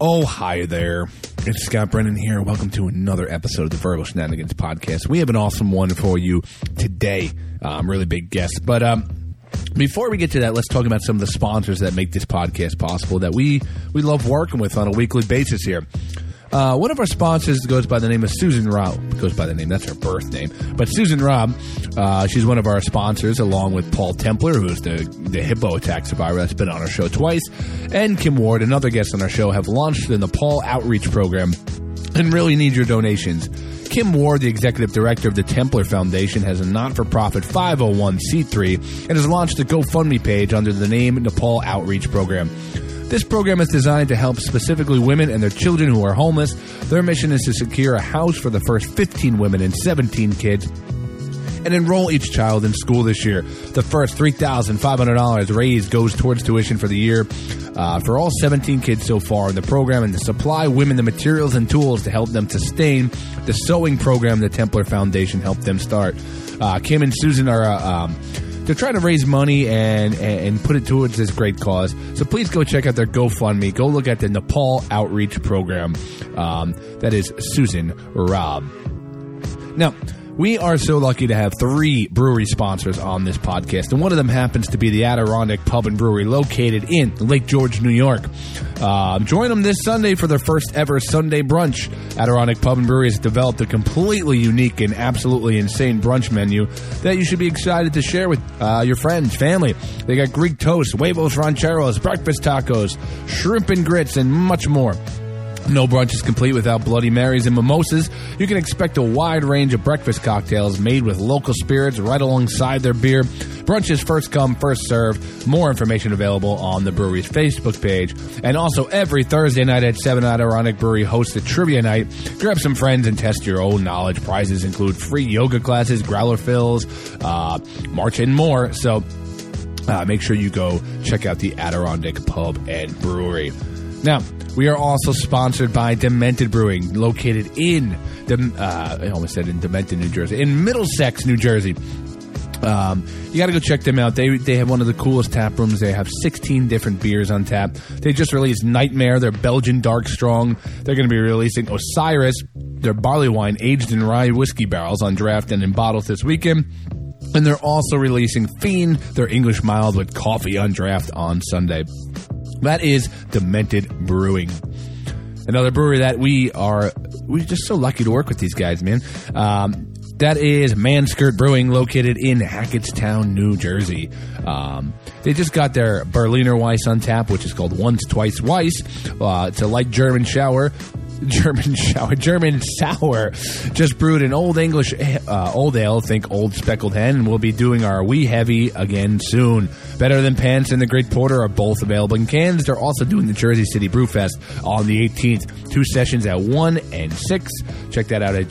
Oh, hi there. It's Scott Brennan here. Welcome to another episode of the Verbal Shenanigans Podcast. We have an awesome one for you today. Really big guest. But before we get to that, let's talk about some of the sponsors that make this podcast possible that we love working with on a weekly basis here. One of our sponsors goes by the name of Susan Robb. Goes by the name, that's her birth name. But Susan Robb, she's one of our sponsors, along with Paul Templer, who's the hippo attack survivor that's been on our show twice, and Kim Ward, another guest on our show, have launched the Nepal Outreach Program and really need your donations. Kim Ward, the executive director of the Templer Foundation, has a not-for-profit 501c3 and has launched a GoFundMe page under the name Nepal Outreach Program. This program is designed to help specifically women and their children who are homeless. Their mission is to secure a house for the first 15 women and 17 kids and enroll each child in school this year. The first $3,500 raised goes towards tuition for the year for all 17 kids so far in the program, and to supply women the materials and tools to help them sustain the sewing program the Templer Foundation helped them start. Kim and Susan are they're trying to raise money and put it towards this great cause. So please go check out their GoFundMe. Go look at the Nepal Outreach Program. That is Susan Robb. Now, we are so lucky to have 3 brewery sponsors on this podcast, and one of them happens to be the Adirondack Pub and Brewery located in Lake George, New York. Join them this Sunday for their first ever Sunday brunch. Adirondack Pub and Brewery has developed a completely unique and absolutely insane brunch menu that you should be excited to share with your friends, family. They got Greek toast, huevos rancheros, breakfast tacos, shrimp and grits, and much more. No brunch is complete without Bloody Marys and mimosas. You can expect a wide range of breakfast cocktails made with local spirits right alongside their beer. Brunch is first come, first served. More information available on the brewery's Facebook page. And also every Thursday night at 7, Adirondack Brewery hosts a trivia night. Grab some friends and test your own knowledge. Prizes include free yoga classes, growler fills, march, and more. So make sure you go check out the Adirondack Pub and Brewery. Now, we are also sponsored by Demented Brewing, located in I almost said in Demented, New Jersey, in Middlesex, New Jersey. You got to go check them out. They have one of the coolest tap rooms. They have 16 different beers on tap. They just released Nightmare, their Belgian Dark Strong. They're going to be releasing Osiris, their barley wine aged in rye whiskey barrels on draft and in bottles this weekend. And they're also releasing Fiend, their English mild with coffee on draft on Sunday. That is Demented Brewing. Another brewery that we're just so lucky to work with these guys, man. That is Manskirt Brewing, located in Hackettstown, New Jersey. They just got their Berliner Weiss on tap, which is called Once Twice Weiss. It's a light German sour. Just brewed an Old English Old Ale, think Old Speckled Hen, and we'll be doing our Wee Heavy again soon. Better Than Pants and the Great Porter are both available in cans. They're also doing the Jersey City Brew Fest on the 18th. 2 sessions at 1 and 6. Check that out at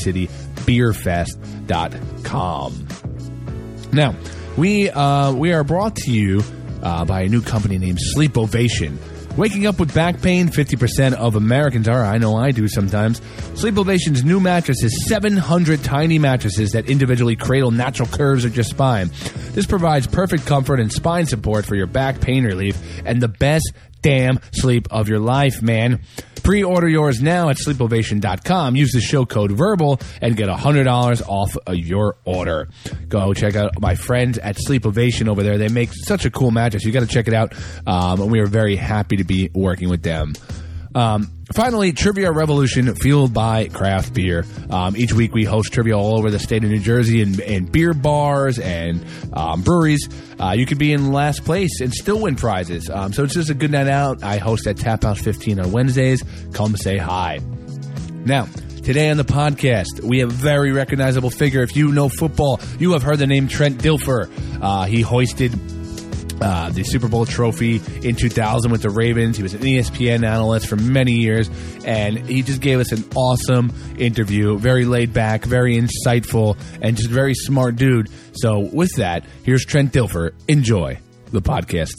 jerseycitybeerfest.com. Now, we are brought to you by a new company named Sleep Ovation. Waking up with back pain, 50% of Americans are. I know I do sometimes. Sleep Ovation's new mattress is 700 tiny mattresses that individually cradle natural curves of your spine. This provides perfect comfort and spine support for your back pain relief and the best damn sleep of your life, man. Pre-order yours now at sleepovation.com. Use the show code VERBAL and get $100 off of your order. Go check out my friends at Sleep Ovation over there. They make such a cool mattress. You got to check it out. And we are very happy to be working with them. Finally, Trivia Revolution, fueled by craft beer. Each week we host trivia all over the state of New Jersey in beer bars and breweries. You could be in last place and still win prizes. So it's just a good night out. I host at Tap House 15 on Wednesdays. Come say hi. Now, today on the podcast, we have a very recognizable figure. If you know football, you have heard the name Trent Dilfer. He hoisted the Super Bowl trophy in 2000 with the Ravens. He was an ESPN analyst for many years, and he just gave us an awesome interview. Very laid back, very insightful, and just very smart dude. So with that, here's Trent Dilfer. Enjoy the podcast.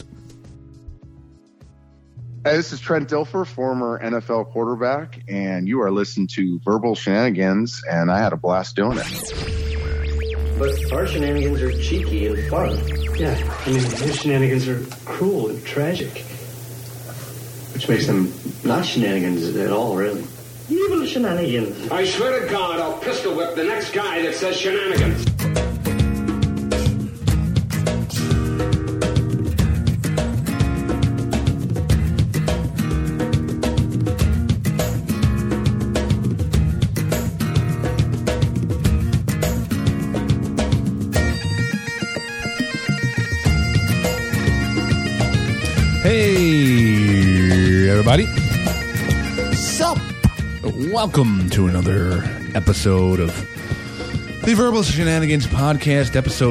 Hey, this is Trent Dilfer, former NFL quarterback, and you are listening to Verbal Shenanigans, and I had a blast doing it. But our shenanigans are cheeky and fun. Yeah, I mean, his shenanigans are cruel and tragic. Which makes them not shenanigans at all, really. Evil shenanigans. I swear to God, I'll pistol whip the next guy that says shenanigans. Hey, everybody. Sup? Welcome to another episode of the Verbal Shenanigans Podcast, episode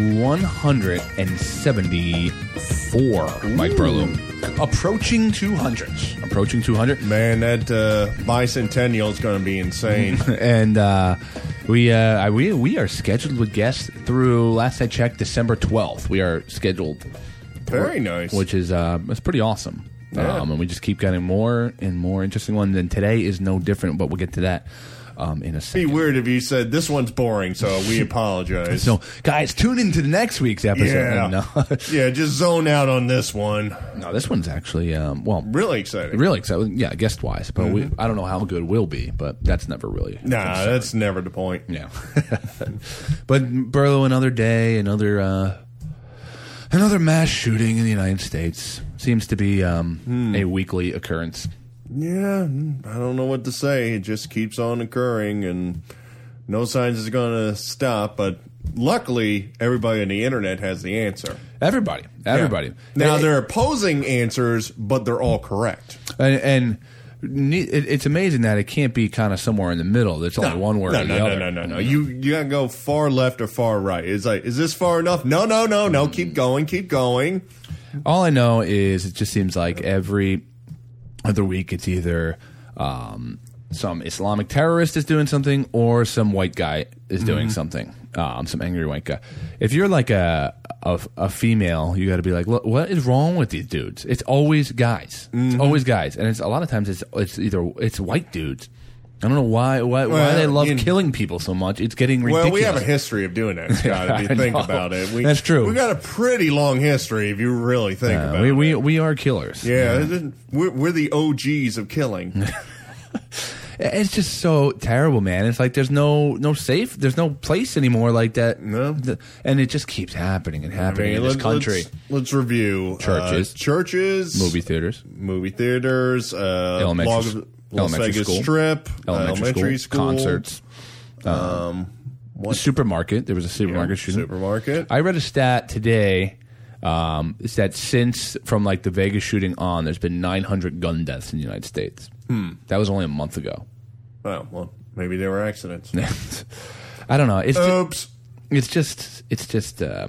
174. Mike Burlow. Approaching 200. Approaching 200. Man, that bicentennial is going to be insane. And we are scheduled with guests through, last I checked, December 12th. We are scheduled. Very nice. Which is it's pretty awesome. Yeah. And we just keep getting more and more interesting ones. And today is no different, but we'll get to that in a It'd second. be weird if you said this one's boring, so we apologize. So, guys, tune into the next week's episode. Yeah. No, Yeah, just zone out on this one. no, this one's actually Really exciting. really exciting. Yeah, guest wise, but I don't know how good we'll be, but that's never really. Nah, that's never the point. Yeah. But Burlow, another day, another mass shooting in the United States seems to be a weekly occurrence. Yeah, I don't know what to say. It just keeps on occurring, and no signs it's going to stop. But luckily, everybody on the internet has the answer. Everybody. Yeah. Now, they're opposing answers, but they're all correct. And it's amazing that it can't be kind of somewhere in the middle. There's only one word. No. You got to go far left or far right. It's like, is this far enough? No. Keep going. All I know is it just seems like every other week it's either some Islamic terrorist is doing something or some white guy is doing something. Some angry white guy. If you're like a female, you got to be like, look, what is wrong with these dudes? It's always guys. It's always guys, and it's a lot of times it's white dudes. I don't know why they love killing people so much. It's getting ridiculous. Well, we have a history of doing that, Scott, if you think about it. That's true. We got a pretty long history if you really think about it. We are killers. Yeah. We're the OGs of killing. It's just so terrible, man. It's like there's no place anymore like that. No. And it just keeps happening in this country. Let's review. Churches. Movie theaters. Las Vegas school. Strip. Elementary school. Concerts. Supermarket. There was a supermarket shooting. Supermarket. I read a stat today. It's that since from like the Vegas shooting on, there's been 900 gun deaths in the United States. That was only a month ago. Oh, well, maybe they were accidents. I don't know. Oops. It's just a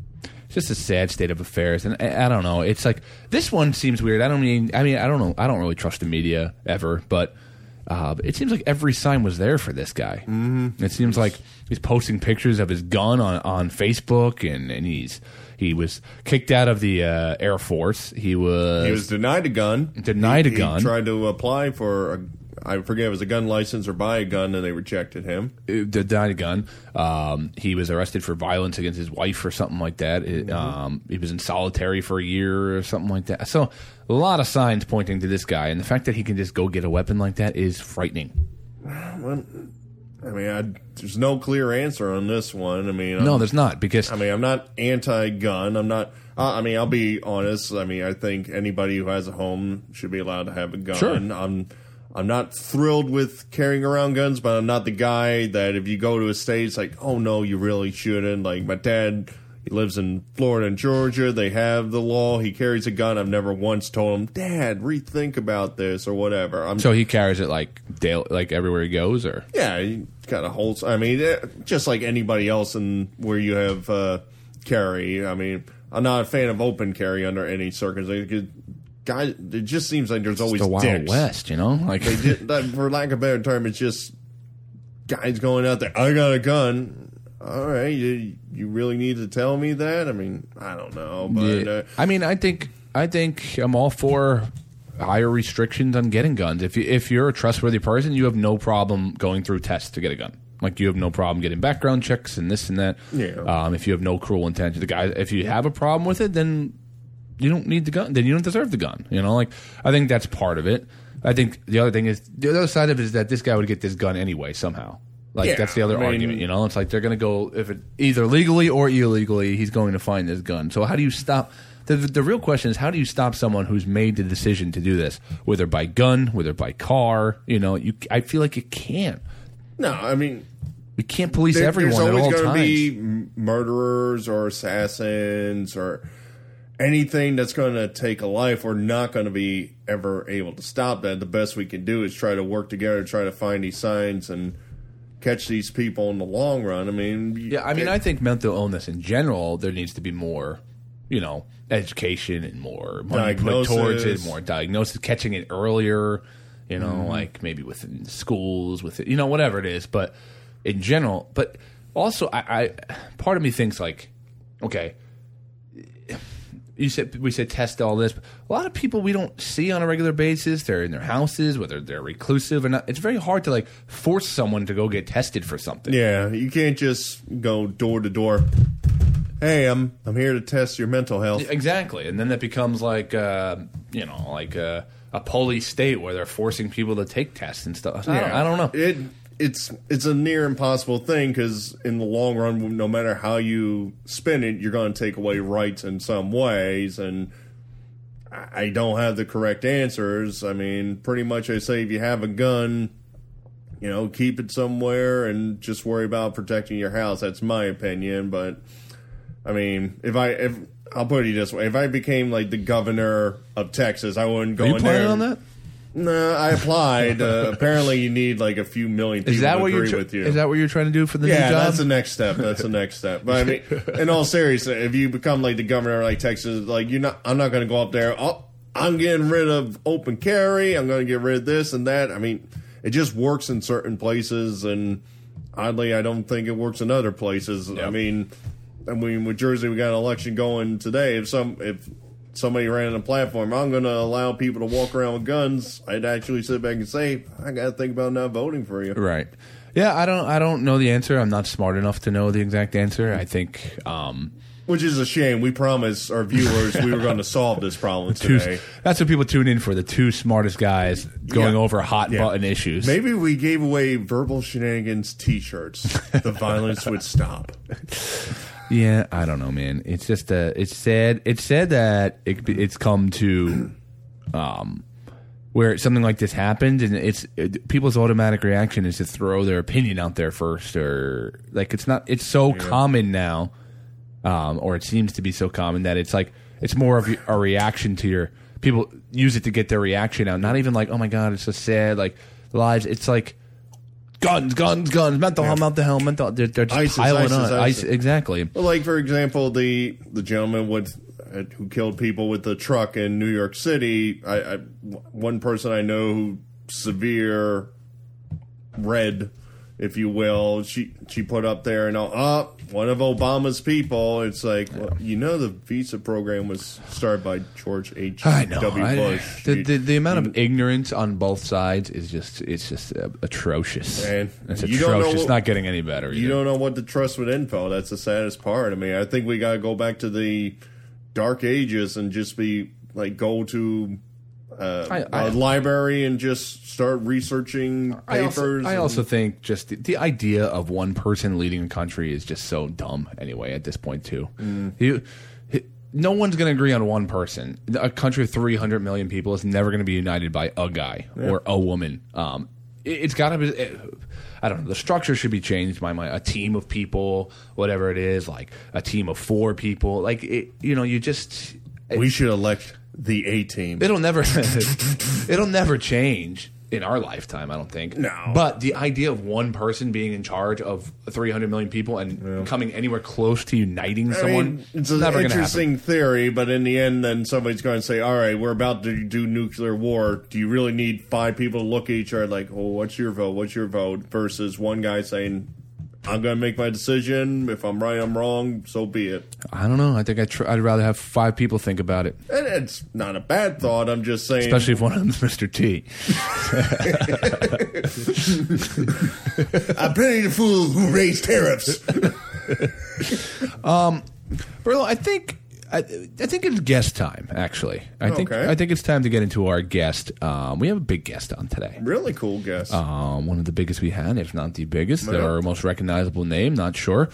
sad state of affairs, and I don't know. It's like this one seems weird. I don't know. I don't really trust the media ever, but it seems like every sign was there for this guy. It seems like he's posting pictures of his gun on Facebook, and he was kicked out of the Air Force. He was denied a gun. He tried to apply for I forget if it was a gun license or buy a gun, and they rejected him. Denied a gun. He was arrested for violence against his wife or something like that. He was in solitary for a year or something like that. So a lot of signs pointing to this guy, and the fact that he can just go get a weapon like that is frightening. Well, I mean, there's no clear answer on this one. I mean, no, there's not, because I'm not anti-gun. I'm not. I'll be honest. I mean, I think anybody who has a home should be allowed to have a gun. Sure. I'm not thrilled with carrying around guns, but I'm not the guy that if you go to a state, it's like, oh no, you really shouldn't. Like my dad, he lives in Florida and Georgia. They have the law. He carries a gun. I've never once told him, Dad, rethink about this or whatever. So he carries it like everywhere he goes, or yeah, he kind of holds. I mean, just like anybody else, and where you have carry. I mean, I'm not a fan of open carry under any circumstances. Guys, it just seems like there's always the Wild dicks. West, you know. Like for lack of a better term, it's just guys going out there. I got a gun. All right, you really need to tell me that? I mean, I don't know, but yeah. I mean, I think I'm all for higher restrictions on getting guns. If you're a trustworthy person, you have no problem going through tests to get a gun. Like, you have no problem getting background checks and this and that. Yeah. If you have no cruel intent, if you have a problem with it, then you don't need the gun. Then you don't deserve the gun. You know, like I think that's part of it. I think the other thing is the other side of it is that this guy would get this gun anyway somehow. Like that's the other argument. You know, it's like they're going to go if it either legally or illegally, he's going to find this gun. So how do you stop? The real question is how do you stop someone who's made the decision to do this, whether by gun, whether by car? You know, I feel like you can't. No, I mean. We can't police everyone at all times. There's always going to be murderers or assassins or anything that's going to take a life. We're not going to be ever able to stop that. The best we can do is try to work together, try to find these signs and catch these people in the long run. I mean, I think mental illness in general, there needs to be more, education and more money put towards it, more diagnosis, catching it earlier, like maybe within schools, whatever it is. But in general, but also I part of me thinks like, okay, we said test all this, but a lot of people we don't see on a regular basis. They're in their houses, whether they're reclusive or not. It's very hard to like force someone to go get tested for something. Yeah, you can't just go door to door. Hey, I'm here to test your mental health. Exactly, and then that becomes like a police state where they're forcing people to take tests and stuff. I don't know. It's a near impossible thing because in the long run, no matter how you spin it, you're going to take away rights in some ways. And I don't have the correct answers. I mean, pretty much I say if you have a gun, keep it somewhere and just worry about protecting your house. That's my opinion. But I mean, if I'll put it this way, if I became like the governor of Texas, I wouldn't go in there. Are you planning on that? No, I applied. Apparently, you need like a few million people to agree with you. Is that what you're trying to do for the new job? Yeah, that's the next step. But I mean, in all seriousness, if you become like the governor of like Texas, like I'm not going to go up there. Oh, I'm getting rid of open carry. I'm going to get rid of this and that. I mean, it just works in certain places, and oddly, I don't think it works in other places. Yep. I mean, with Jersey, we got an election going today. If somebody ran on a platform, I'm going to allow people to walk around with guns, I'd actually sit back and say, I got to think about not voting for you. Right. Yeah, I don't know the answer. I'm not smart enough to know the exact answer. I think... which is a shame. We promised our viewers we were going to solve this problem today. That's what people tune in for, the two smartest guys going over hot-button issues. Maybe we gave away Verbal Shenanigans T-shirts. The violence would stop. Yeah, I don't know, man. It's just it's sad. It's sad that it's come to where something like this happened, and people's automatic reaction is to throw their opinion out there first, or like it's so common now, or it seems to be so common that it's like it's more of a reaction to your people use it to get their reaction out. Not even like, oh my god, it's so sad, like lives. It's like. Guns, mental health. They're just piling on. ISIS. Exactly. Well, like, for example, the gentleman who killed people with the truck in New York City, one person I know who severe red, if you will, she put up there and one of Obama's people. It's like, the visa program was started by George H.W. Bush. The amount of ignorance on both sides is just atrocious. And it's atrocious. It's not getting any better. You don't know what to trust with info. That's the saddest part. I mean, I think we got to go back to the dark ages and just go to a library and just start researching papers. I also think just the idea of one person leading a country is just so dumb anyway at this point too. No one's going to agree on one person. A country of 300 million people is never going to be united by a guy or a woman. It's got to be... I don't know. The structure should be changed by a team of people, whatever it is, like a team of 4 people. Like, you just... We should elect... the A-team. It'll never change in our lifetime, I don't think. No. But the idea of one person being in charge of 300 million people and coming anywhere close to uniting someone, it's an interesting theory, but in the end, then somebody's going to say, all right, we're about to do nuclear war. Do you really need 5 people to look at each other like, oh, what's your vote? What's your vote? Versus one guy saying, I'm going to make my decision. If I'm right, I'm wrong. So be it. I don't know. I think I'd rather have 5 people think about it. And it's not a bad thought. I'm just saying. Especially if one of them's Mr. T. I pity the fool who raised tariffs. Berlo, I think I think it's guest time, actually. I think it's time to get into our guest. We have a big guest on today. Really cool guest. One of the biggest we had, if not the biggest. Our most recognizable name, not sure.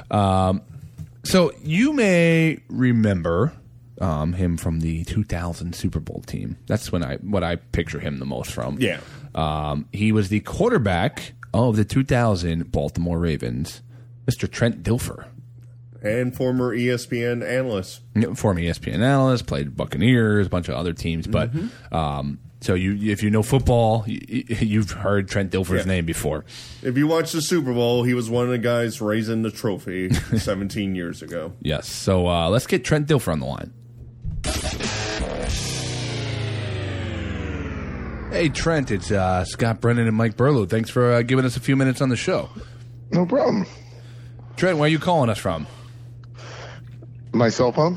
So you may remember him from the 2000 Super Bowl team. That's what I picture him the most from. Yeah. He was the quarterback of the 2000 Baltimore Ravens, Mr. Trent Dilfer. And former ESPN analyst. Former ESPN analyst, played Buccaneers, a bunch of other teams. But so if you know football, you've heard Trent Dilfer's name before. If you watch the Super Bowl, he was one of the guys raising the trophy 17 years ago. Yes. So let's get Trent Dilfer on the line. Hey, Trent, it's Scott Brennan and Mike Burlew. Thanks for giving us a few minutes on the show. No problem. Trent, where are you calling us from? My cell phone?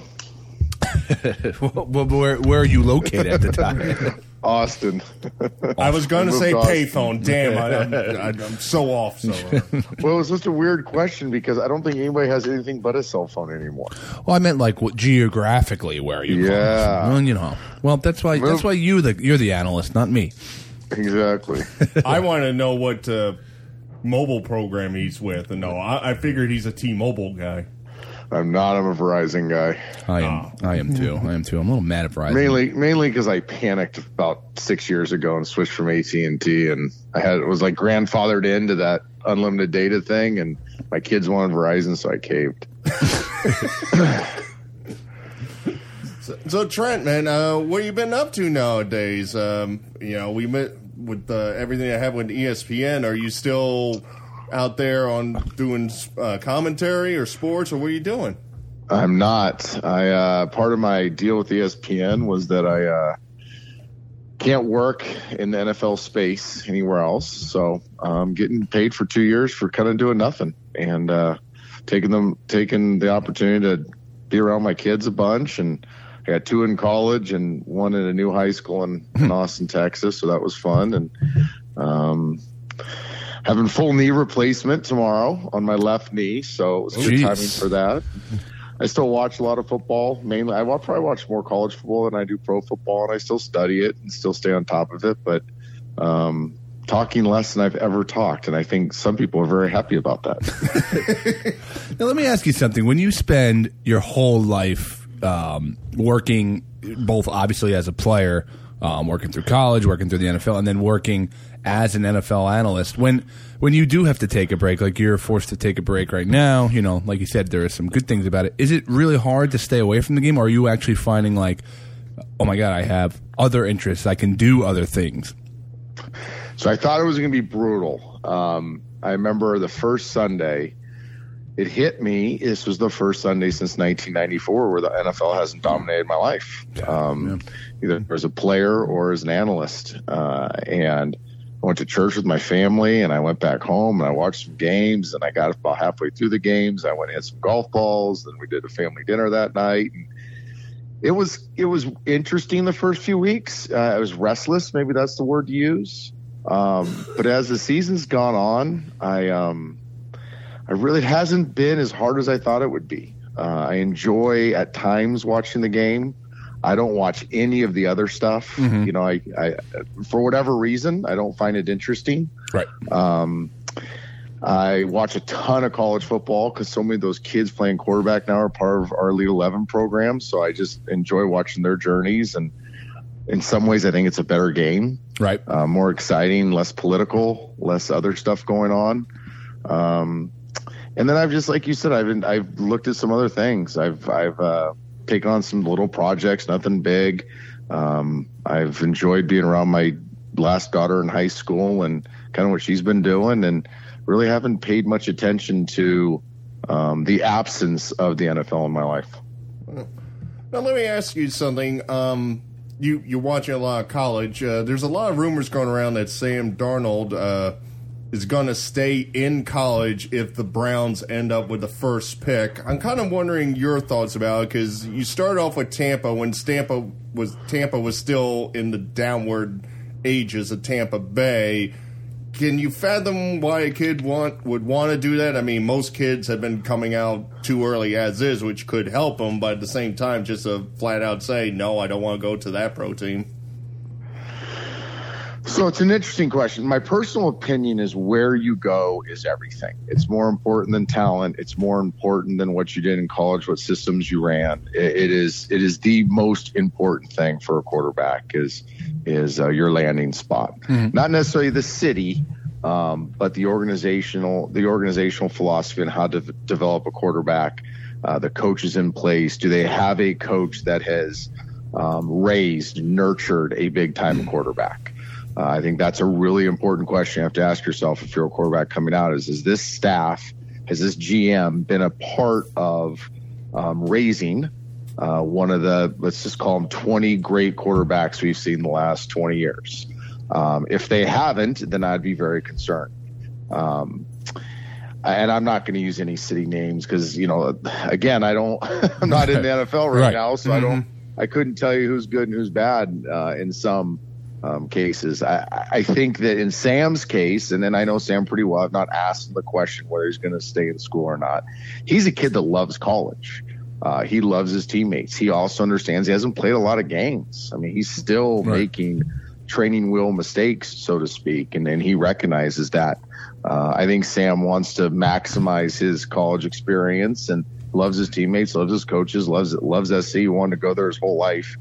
Where are you located at the time? Austin. I was going to say payphone. Damn, I'm so off. So. Well, it was just a weird question because I don't think anybody has anything but a cell phone anymore. Well, I meant like geographically where are you? Yeah. Well, Well, that's why you're the analyst, not me. Exactly. I want to know what mobile program he's with. And no, I figured he's a T-Mobile guy. I'm not. I'm a Verizon guy. I am too. I'm a little mad at Verizon. Mainly because I panicked about 6 years ago and switched from AT&T, and it was like grandfathered into that unlimited data thing, and my kids wanted Verizon, so I caved. So Trent, man, what have you been up to nowadays? We met with everything I have with ESPN. Are you still out there on doing commentary or sports, or what are you doing? I'm not. Part of my deal with ESPN was that I can't work in the NFL space anywhere else, so I'm getting paid for 2 years for kind of doing nothing and taking the opportunity to be around my kids a bunch. And I got 2 in college and 1 in a new high school in Austin, Texas, so that was fun. And having full knee replacement tomorrow on my left knee, so it was good timing for that. I still watch a lot of football. Mainly, I probably watch more college football than I do pro football, and I still study it and still stay on top of it. But talking less than I've ever talked, and I think some people are very happy about that. Now, let me ask you something. When you spend your whole life working, both obviously as a player, working through college, working through the NFL, and then working as an NFL analyst, when you do have to take a break, like you're forced to take a break right now, like you said, there are some good things about it. Is it really hard to stay away from the game, or are you actually finding like, oh my God, I have other interests, I can do other things? So I thought it was going to be brutal. I remember the first Sunday, it hit me. This was the first Sunday since 1994 where the NFL hasn't dominated my life, either as a player or as an analyst. And I went to church with my family, and I went back home and I watched some games, and I got about halfway through the games. I went and had some golf balls, and we did a family dinner that night. And it was interesting the first few weeks. I was restless, maybe that's the word to use. But as the season's gone on, I really hasn't been as hard as I thought it would be. I enjoy at times watching the game. I don't watch any of the other stuff. Mm-hmm. I for whatever reason, I don't find it interesting. Right. I watch a ton of college football because so many of those kids playing quarterback now are part of our Elite 11 program. So I just enjoy watching their journeys. And in some ways, I think it's a better game. Right. More exciting, less political, less other stuff going on. And then I've just, like you said, I've looked at some other things. I've taken on some little projects, nothing big. I've enjoyed being around my last daughter in high school and kind of what she's been doing, and really haven't paid much attention to the absence of the NFL in my life. Now, let me ask you something. You're watching a lot of college. There's a lot of rumors going around that Sam Darnold is going to stay in college if the Browns end up with the first pick. I'm kind of wondering your thoughts about it, because you started off with Tampa when Tampa was still in the downward ages of Tampa Bay. can you fathom why a kid would want to do that? I mean, most kids have been coming out too early as is, which could help them, but at the same time, just to flat out say, no, I don't want to go to that pro team. So it's an interesting question. My personal opinion is where you go is everything. It's more important than talent. It's more important than what you did in college, what systems you ran. It is the most important thing for a quarterback is your landing spot. Mm-hmm. Not necessarily the city, but the organizational philosophy and how to develop a quarterback, the coaches in place. Do they have a coach that has nurtured a big-time quarterback? I think that's a really important question you have to ask yourself if you're a quarterback coming out is this staff, has this GM been a part of raising one of the, let's just call them 20 great quarterbacks we've seen the last 20 years? If they haven't, then I'd be very concerned. And I'm not going to use any city names because, again, I'm not in the NFL right now, so I couldn't tell you who's good and who's bad in some cases. I think that in Sam's case, and then I know Sam pretty well, I've not asked him the question whether he's going to stay in school or not. He's a kid that loves college. He loves his teammates. He also understands he hasn't played a lot of games. I mean, he's still making training wheel mistakes, so to speak, and he recognizes that. I think Sam wants to maximize his college experience and loves his teammates, loves his coaches, loves SC. He wanted to go there his whole life.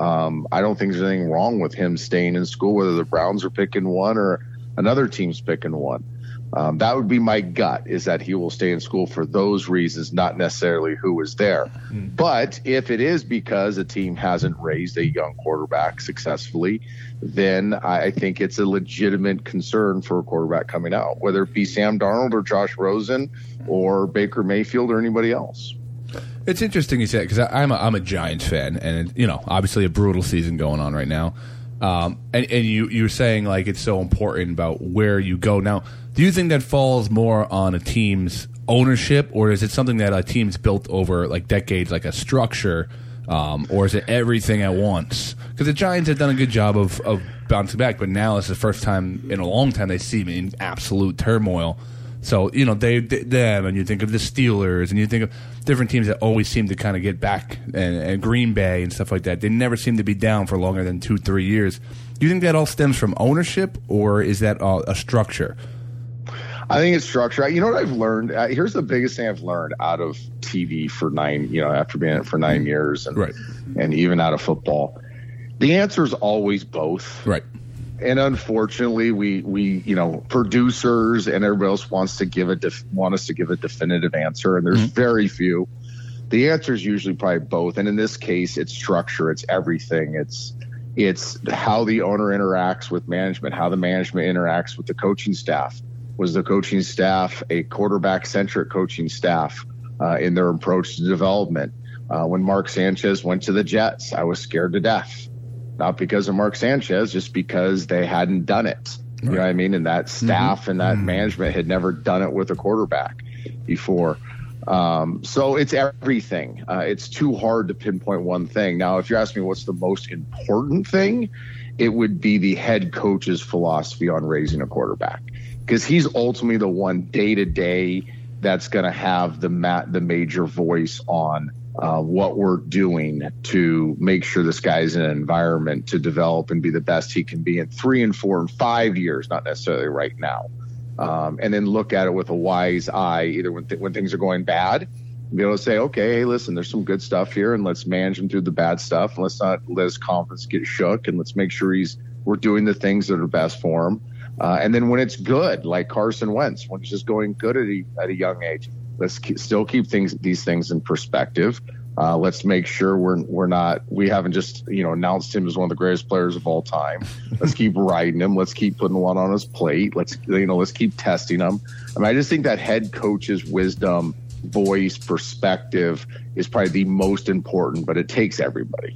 I don't think there's anything wrong with him staying in school, whether the Browns are picking one or another team's picking one. That would be my gut, is that he will stay in school for those reasons, not necessarily who is there. Mm-hmm. But if it is because a team hasn't raised a young quarterback successfully, then I think it's a legitimate concern for a quarterback coming out, whether it be Sam Darnold or Josh Rosen or Baker Mayfield or anybody else. It's interesting you say that because I'm a Giants fan, and obviously a brutal season going on right now. And you're saying like it's so important about where you go. Now, do you think that falls more on a team's ownership, or is it something that a team's built over like decades, like a structure, or is it everything at once? Because the Giants have done a good job of bouncing back, but now it's the first time in a long time they seem in absolute turmoil. So, them, and you think of the Steelers, and you think of different teams that always seem to kind of get back, and Green Bay and stuff like that. They never seem to be down for longer than 2-3 years. Do you think that all stems from ownership, or is that a structure? I think it's structure. You know what I've learned? Here's the biggest thing I've learned out of TV for after being in it for 9 years, and even out of football. The answer is always both. Right. And unfortunately, we producers and everybody else want us to give a definitive answer, and there's very few. The answer is usually probably both, and in this case, it's structure, it's everything, it's how the owner interacts with management, how the management interacts with the coaching staff. Was the coaching staff a quarterback-centric coaching staff in their approach to development? When Mark Sanchez went to the Jets, I was scared to death. Not because of Mark Sanchez, just because they hadn't done it. You know what I mean? And that staff and that management had never done it with a quarterback before. So it's everything. It's too hard to pinpoint one thing. Now, if you're asking me what's the most important thing, it would be the head coach's philosophy on raising a quarterback. Because he's ultimately the one day-to-day that's going to have the major voice on what we're doing to make sure this guy's in an environment to develop and be the best he can be in 3 and 4 and 5 years, not necessarily right now. And then look at it with a wise eye, either when things are going bad, be able to say, okay, hey, listen, there's some good stuff here, and let's manage him through the bad stuff. And let's not let his confidence get shook, and let's make sure we're doing the things that are best for him. And then when it's good, like Carson Wentz, when he's just going good at a young age, let's still keep these things in perspective. Let's make sure we haven't just announced him as one of the greatest players of all time. Let's keep riding him. Let's keep putting one on his plate. Let's keep testing him. I mean, I just think that head coach's wisdom, voice, perspective is probably the most important, but it takes everybody.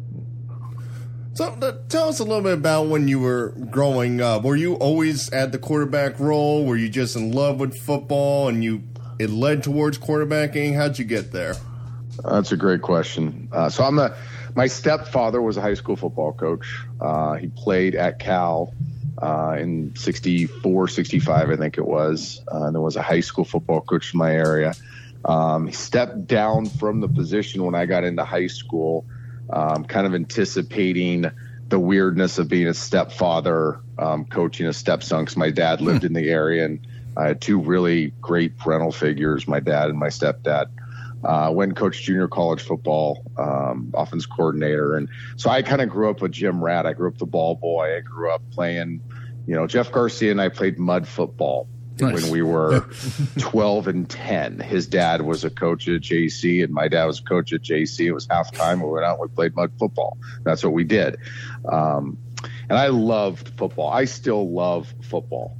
So tell us a little bit about when you were growing up. Were you always at the quarterback role? Were you just in love with football and it led towards quarterbacking? How'd you get there? That's a great question. So my stepfather was a high school football coach. He played at Cal in 64, 65, I think it was. There was a high school football coach in my area. He stepped down from the position when I got into high school, kind of anticipating the weirdness of being a stepfather, coaching a stepson, because my dad lived in the area, and I had two really great parental figures, my dad and my stepdad. Went and coached junior college football, offense coordinator. And so I kind of grew up with Jim Ratt. I grew up the ball boy. I grew up playing, Jeff Garcia and I played mud football when we were 12 and 10. His dad was a coach at JC, and my dad was a coach at JC. It was halftime. We went out and we played mud football. That's what we did. And I loved football. I still love football.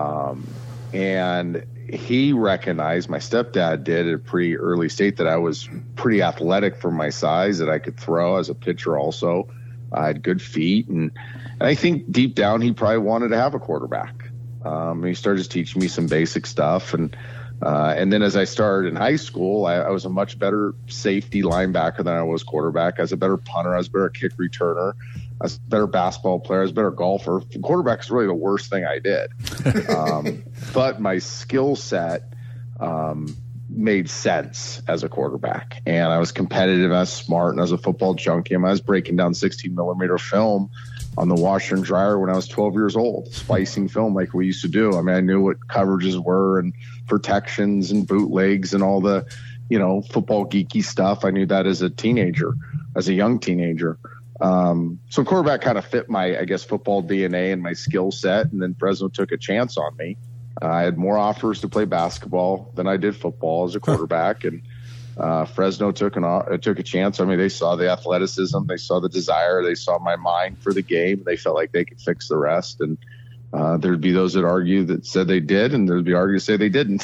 And he recognized, my stepdad did at a pretty early state, that I was pretty athletic for my size, that I could throw as a pitcher also. I had good feet. And I think deep down he probably wanted to have a quarterback. He started teaching me some basic stuff. And then as I started in high school, I was a much better safety linebacker than I was quarterback. I was a better punter. I was a better kick returner. I was a better basketball player. I was a better golfer. Quarterback is really the worst thing I did. But my skill set made sense as a quarterback. And I was competitive. I was smart. And I was a football junkie. I was breaking down 16-millimeter film on the washer and dryer when I was 12 years old, splicing film like we used to do. I knew what coverages were and protections and bootlegs and all the, football geeky stuff. I knew that as a teenager, as a young teenager. So quarterback kind of fit my, football DNA and my skill set. And then Fresno took a chance on me. I had more offers to play basketball than I did football as a quarterback. And Fresno took a chance. They saw the athleticism, they saw the desire, they saw my mind for the game. They felt like they could fix the rest. And there'd be those that said they did, and there'd be arguers that say they didn't.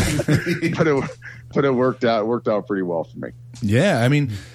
but it worked out. It worked out pretty well for me. Yeah,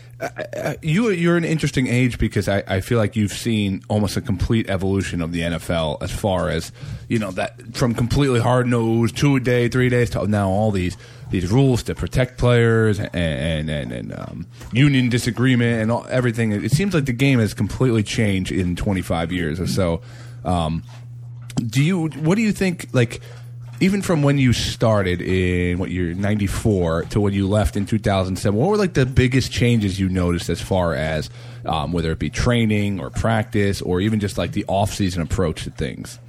you're an interesting age, because I feel like you've seen almost a complete evolution of the NFL, as far as that from completely hard-nosed 2-a-day, 3 days to now all these rules to protect players and union disagreement and everything. It seems like the game has completely changed in 25 years or so. What do you think, like, even from when you started in 94 to when you left in 2007, what were like the biggest changes you noticed, as far as whether it be training or practice or even just like the off-season approach to things?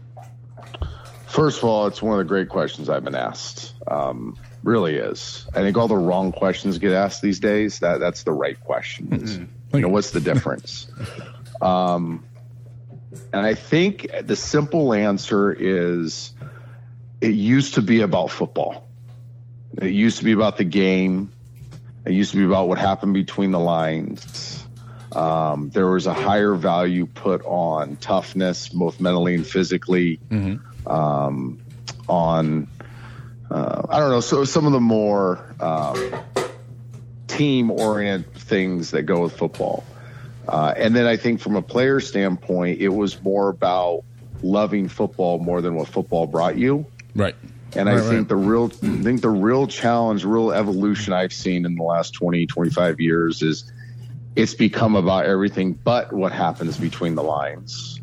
First of all, it's one of the great questions I've been asked. Really is. I think all the wrong questions get asked these days. That's the right questions. Mm-hmm. What's the difference? And I think the simple answer is, it used to be about football. It used to be about the game. It used to be about what happened between the lines. There was a higher value put on toughness, both mentally and physically. Mm-hmm. So some of the more team-oriented things that go with football. And then I think from a player standpoint, it was more about loving football more than what football brought you. Right. And I think the real challenge, real evolution I've seen in the last 20, 25 years is it's become about everything but what happens between the lines.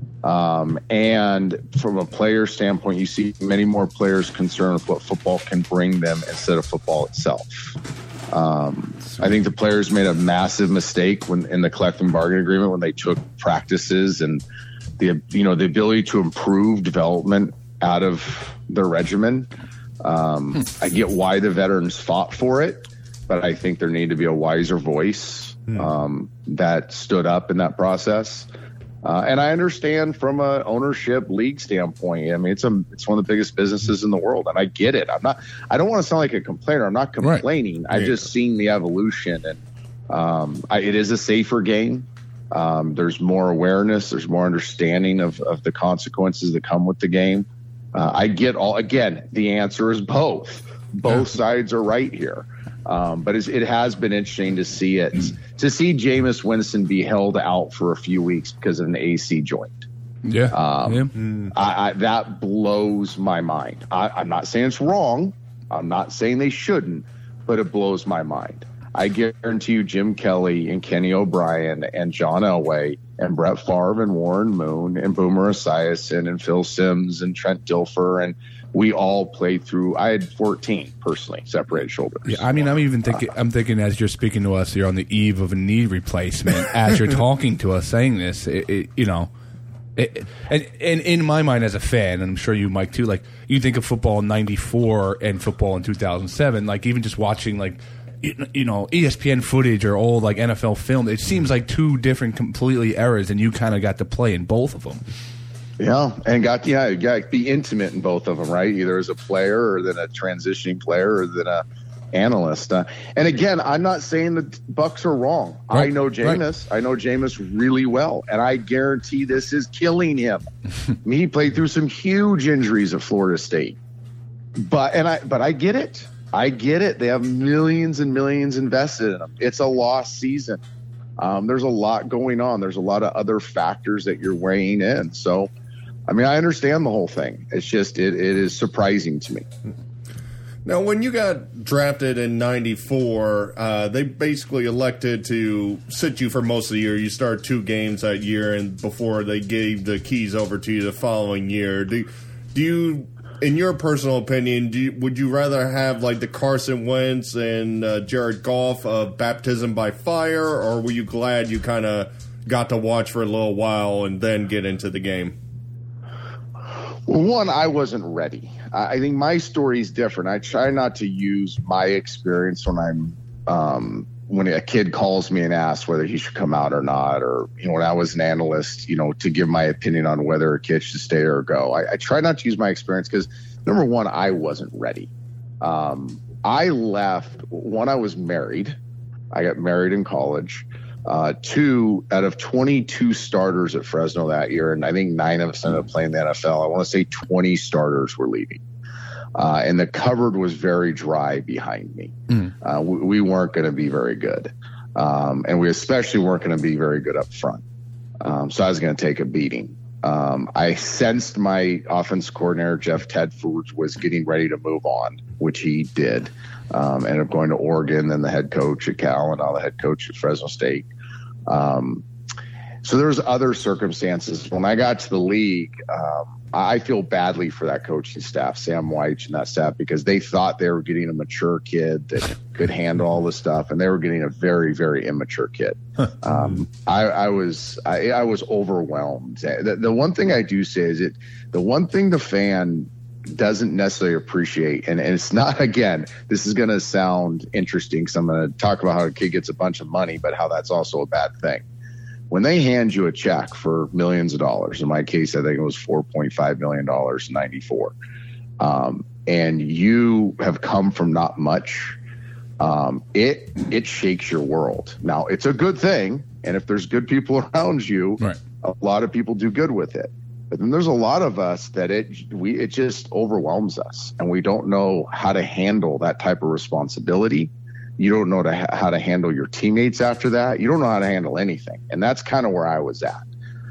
And from a player standpoint, you see many more players concerned with what football can bring them instead of football itself. I think the players made a massive mistake in the collective bargaining agreement when they took practices and the ability to improve development out of their regimen. I get why the veterans fought for it, but I think there needed to be a wiser voice that stood up in that process. And I understand from a ownership league standpoint. It's one of the biggest businesses in the world, and I get it. I don't want to sound like a complainer. I'm not complaining. Right. I've just seen the evolution, and it is a safer game. There's more awareness. There's more understanding of the consequences that come with the game. I get the answer is both. Both sides are right here. But it has been interesting to see Jameis Winston be held out for a few weeks because of an AC joint. That blows my mind. I'm not saying it's wrong. I'm not saying they shouldn't, but it blows my mind. I guarantee you Jim Kelly and Kenny O'Brien and John Elway and Brett Favre and Warren Moon and Boomer Esiason and Phil Simms and Trent Dilfer, and we all played through. I had 14 personally separated shoulders. Yeah, I mean, I'm thinking as you're speaking to us, you're on the eve of a knee replacement. As you're talking to us, saying this, and in my mind as a fan, and I'm sure you, Mike, too. Like, you think of football in '94 and football in 2007. Like, even just watching ESPN footage or old like NFL film, it seems like two different completely eras, and you kind of got to play in both of them. Yeah, and got to be intimate in both of them, right? Either as a player or then a transitioning player or then a analyst. And again, I'm not saying the Bucs are wrong. Right. I know Jameis. Right. I know Jameis really well, and I guarantee this is killing him. He played through some huge injuries at Florida State, but I get it. I get it. They have millions and millions invested in them. It's a lost season. There's a lot going on. There's a lot of other factors that you're weighing in. So, I mean, I understand the whole thing. It's just it is surprising to me. Now, when you got drafted in '94, they basically elected to sit you for most of the year. You start 2 games that year, and before they gave the keys over to you the following year. Do you, in your personal opinion, would you rather have like the Carson Wentz and Jared Goff of baptism by fire, or were you glad you kind of got to watch for a little while and then get into the game? Well, one, I wasn't ready. I think my story is different. I try not to use my experience when when a kid calls me and asks whether he should come out or not, or, when I was an analyst, to give my opinion on whether a kid should stay or go. I try not to use my experience because, number one, I wasn't ready. I left when I was married. I got married in college. 2 out of 22 starters at Fresno that year, and I think 9 of us ended up playing the NFL. I want to say 20 starters were leaving. And the cupboard was very dry behind me. We weren't going to be very good. And we especially weren't going to be very good up front. So I was going to take a beating. I sensed my offense coordinator, Jeff Tedford, was getting ready to move on, which he did. Ended up going to Oregon, then the head coach at Cal, and now the head coach at Fresno State. So there's other circumstances. When I got to the league, I feel badly for that coaching staff, Sam White and that staff, because they thought they were getting a mature kid that could handle all this stuff, and they were getting a very, very immature kid. I was overwhelmed. The one thing I do say is the one thing the fan doesn't necessarily appreciate, and it's not, again, this is going to sound interesting because I'm going to talk about how a kid gets a bunch of money, but how that's also a bad thing. When they hand you a check for millions of dollars, in my case, I think it was $4.5 million in '94, and you have come from not much, it shakes your world. Now, it's a good thing, and if there's good people around you, right, a lot of people do good with it. But then there's a lot of us that it just overwhelms us, and we don't know how to handle that type of responsibility. You don't know how to handle your teammates after that. You don't know how to handle anything. And that's kind of where I was at.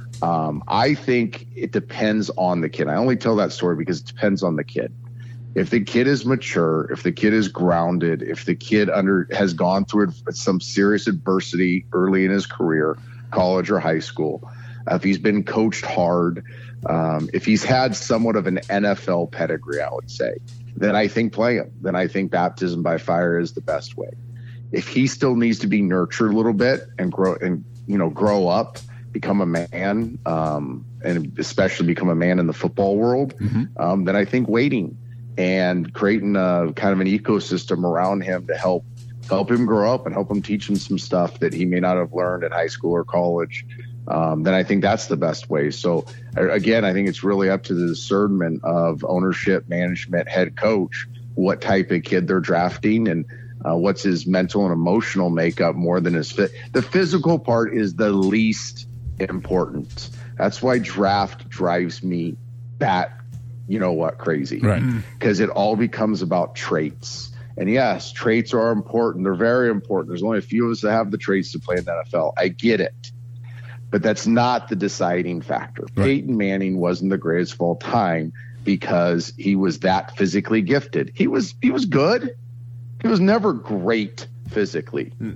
I think it depends on the kid. I only tell that story because it depends on the kid. If the kid is mature, if the kid is grounded, if the kid has gone through some serious adversity early in his career, college or high school, if he's been coached hard, if he's had somewhat of an NFL pedigree, I would say, then I think play him. Then I think baptism by fire is the best way. If he still needs to be nurtured a little bit and grow up, become a man, and especially become a man in the football world, then I think waiting and creating a kind of an ecosystem around him to help him grow up and help him teach him some stuff that he may not have learned at high school or college, then I think that's the best way. So again, I think it's really up to the discernment of ownership, management, head coach, what type of kid they're drafting and what's his mental and emotional makeup more than his fit. The physical part is the least important. That's why draft drives me crazy. Right. Because it all becomes about traits. And yes, traits are important. They're very important. There's only a few of us that have the traits to play in the NFL. I get it. But that's not the deciding factor. Right. Peyton Manning wasn't the greatest of all time because he was that physically gifted. He was good. He was never great physically.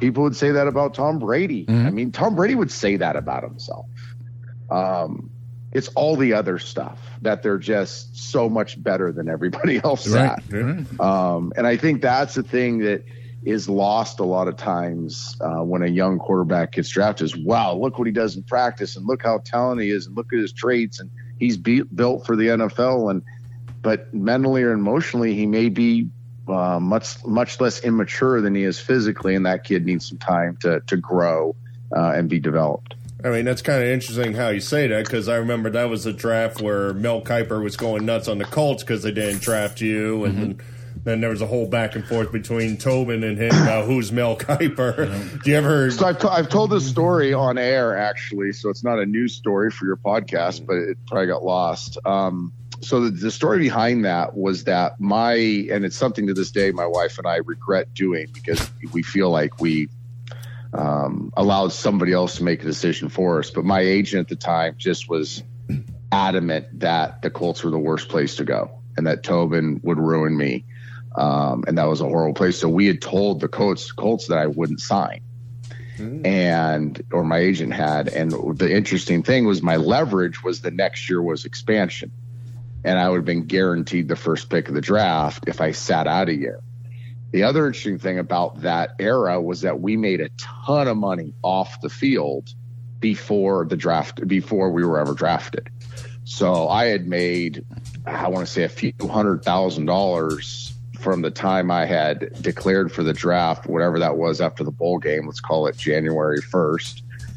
People would say that about Tom Brady. I mean, Tom Brady would say that about himself. It's all the other stuff that they're just so much better than everybody else at. And I think that's the thing that is lost a lot of times when a young quarterback gets drafted is, wow, look what he does in practice and look how talented he is and look at his traits and he's built for the NFL. But mentally or emotionally, he may be much less immature than he is physically, and that kid needs some time to grow and be developed. I mean, that's kind of interesting how you say that, because I remember that was a draft where Mel Kiper was going nuts on the Colts because they didn't draft you, and then there was a whole back and forth between Tobin and him about who's Mel Kiper. Do you ever? So I've told this story on air, actually, so it's not a news story for your podcast, but it probably got lost. So the story behind that was that and it's something to this day my wife and I regret doing because we feel like we allowed somebody else to make a decision for us. But my agent at the time just was adamant that the Colts were the worst place to go and that Tobin would ruin me. And that was a horrible place. So we had told the Colts that I wouldn't sign. Or my agent had. And the interesting thing was my leverage was the next year was expansion. And I would have been guaranteed the first pick of the draft if I sat out a year. The other interesting thing about that era was that we made a ton of money off the field before we were ever drafted. So I had made, I want to say, a few $100,000 from the time I had declared for the draft, whatever that was after the bowl game, let's call it January 1st,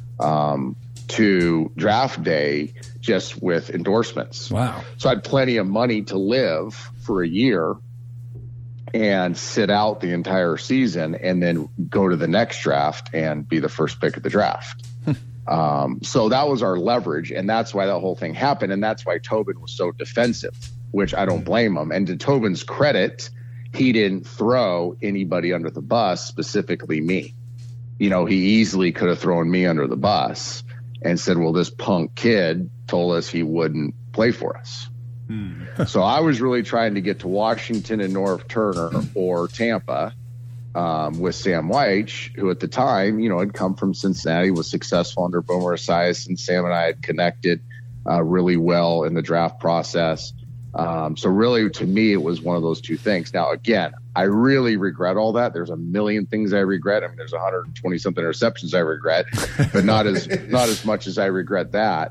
to draft day, just with endorsements. Wow. So I had plenty of money to live for a year and sit out the entire season and then go to the next draft and be the first pick of the draft. So that was our leverage, and that's why that whole thing happened, and that's why Tobin was so defensive, which I don't blame him. And to Tobin's credit, he didn't throw anybody under the bus, specifically me. He easily could have thrown me under the bus and said, well, this punk kid told us he wouldn't play for us. So I was really trying to get to Washington and Norv Turner or Tampa with Sam Weich, who at the time, had come from Cincinnati, was successful under Boomer Esiason, and Sam and I had connected really well in the draft process. So really, to me, it was one of those two things. Now, again, I really regret all that. There's a million things I regret. I mean, there's 120 something interceptions I regret, but not as much as I regret that.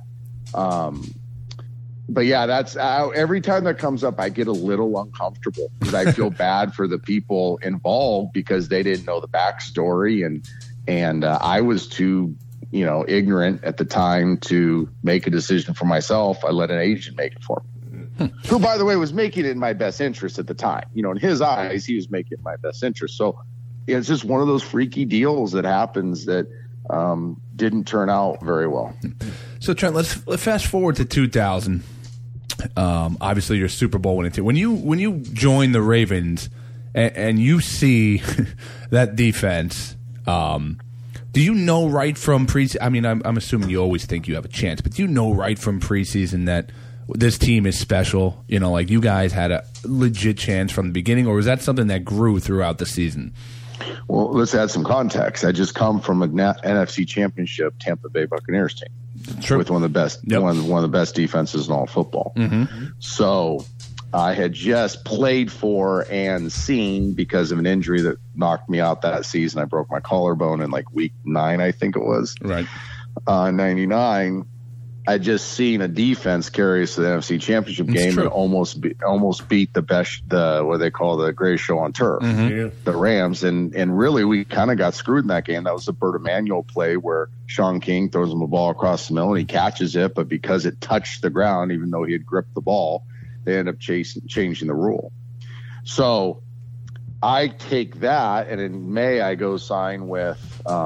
But yeah, that's every time that comes up, I get a little uncomfortable because I feel bad for the people involved because they didn't know the backstory, and I was too ignorant at the time to make a decision for myself. I let an agent make it for me, who, by the way, was making it in my best interest at the time. In his eyes, he was making it in my best interest. So it's just one of those freaky deals that happens that didn't turn out very well. So Trent, let's fast forward to 2000. Obviously, your Super Bowl winning team. When you join the Ravens and you see that defense, do you know right from preseason? I mean, I'm assuming you always think you have a chance, but do you know right from preseason that this team is special? Like you guys had a legit chance from the beginning, or was that something that grew throughout the season? Well, let's add some context. I just come from an NFC Championship Tampa Bay Buccaneers team. True. With one of the best, one of the best defenses in all football. So I had just played for and seen, because of an injury that knocked me out that season. I broke my collarbone in like week 9, I think it was. Right. 99. I'd just seen a defense carry us to the NFC Championship game and almost beat the best, what they call the greatest show on turf, the Rams. And really, we kind of got screwed in that game. That was the Bert Emanuel play where Sean King throws him a ball across the middle and he catches it, but because it touched the ground, even though he had gripped the ball, they end up changing the rule. So I take that, and in May I go sign with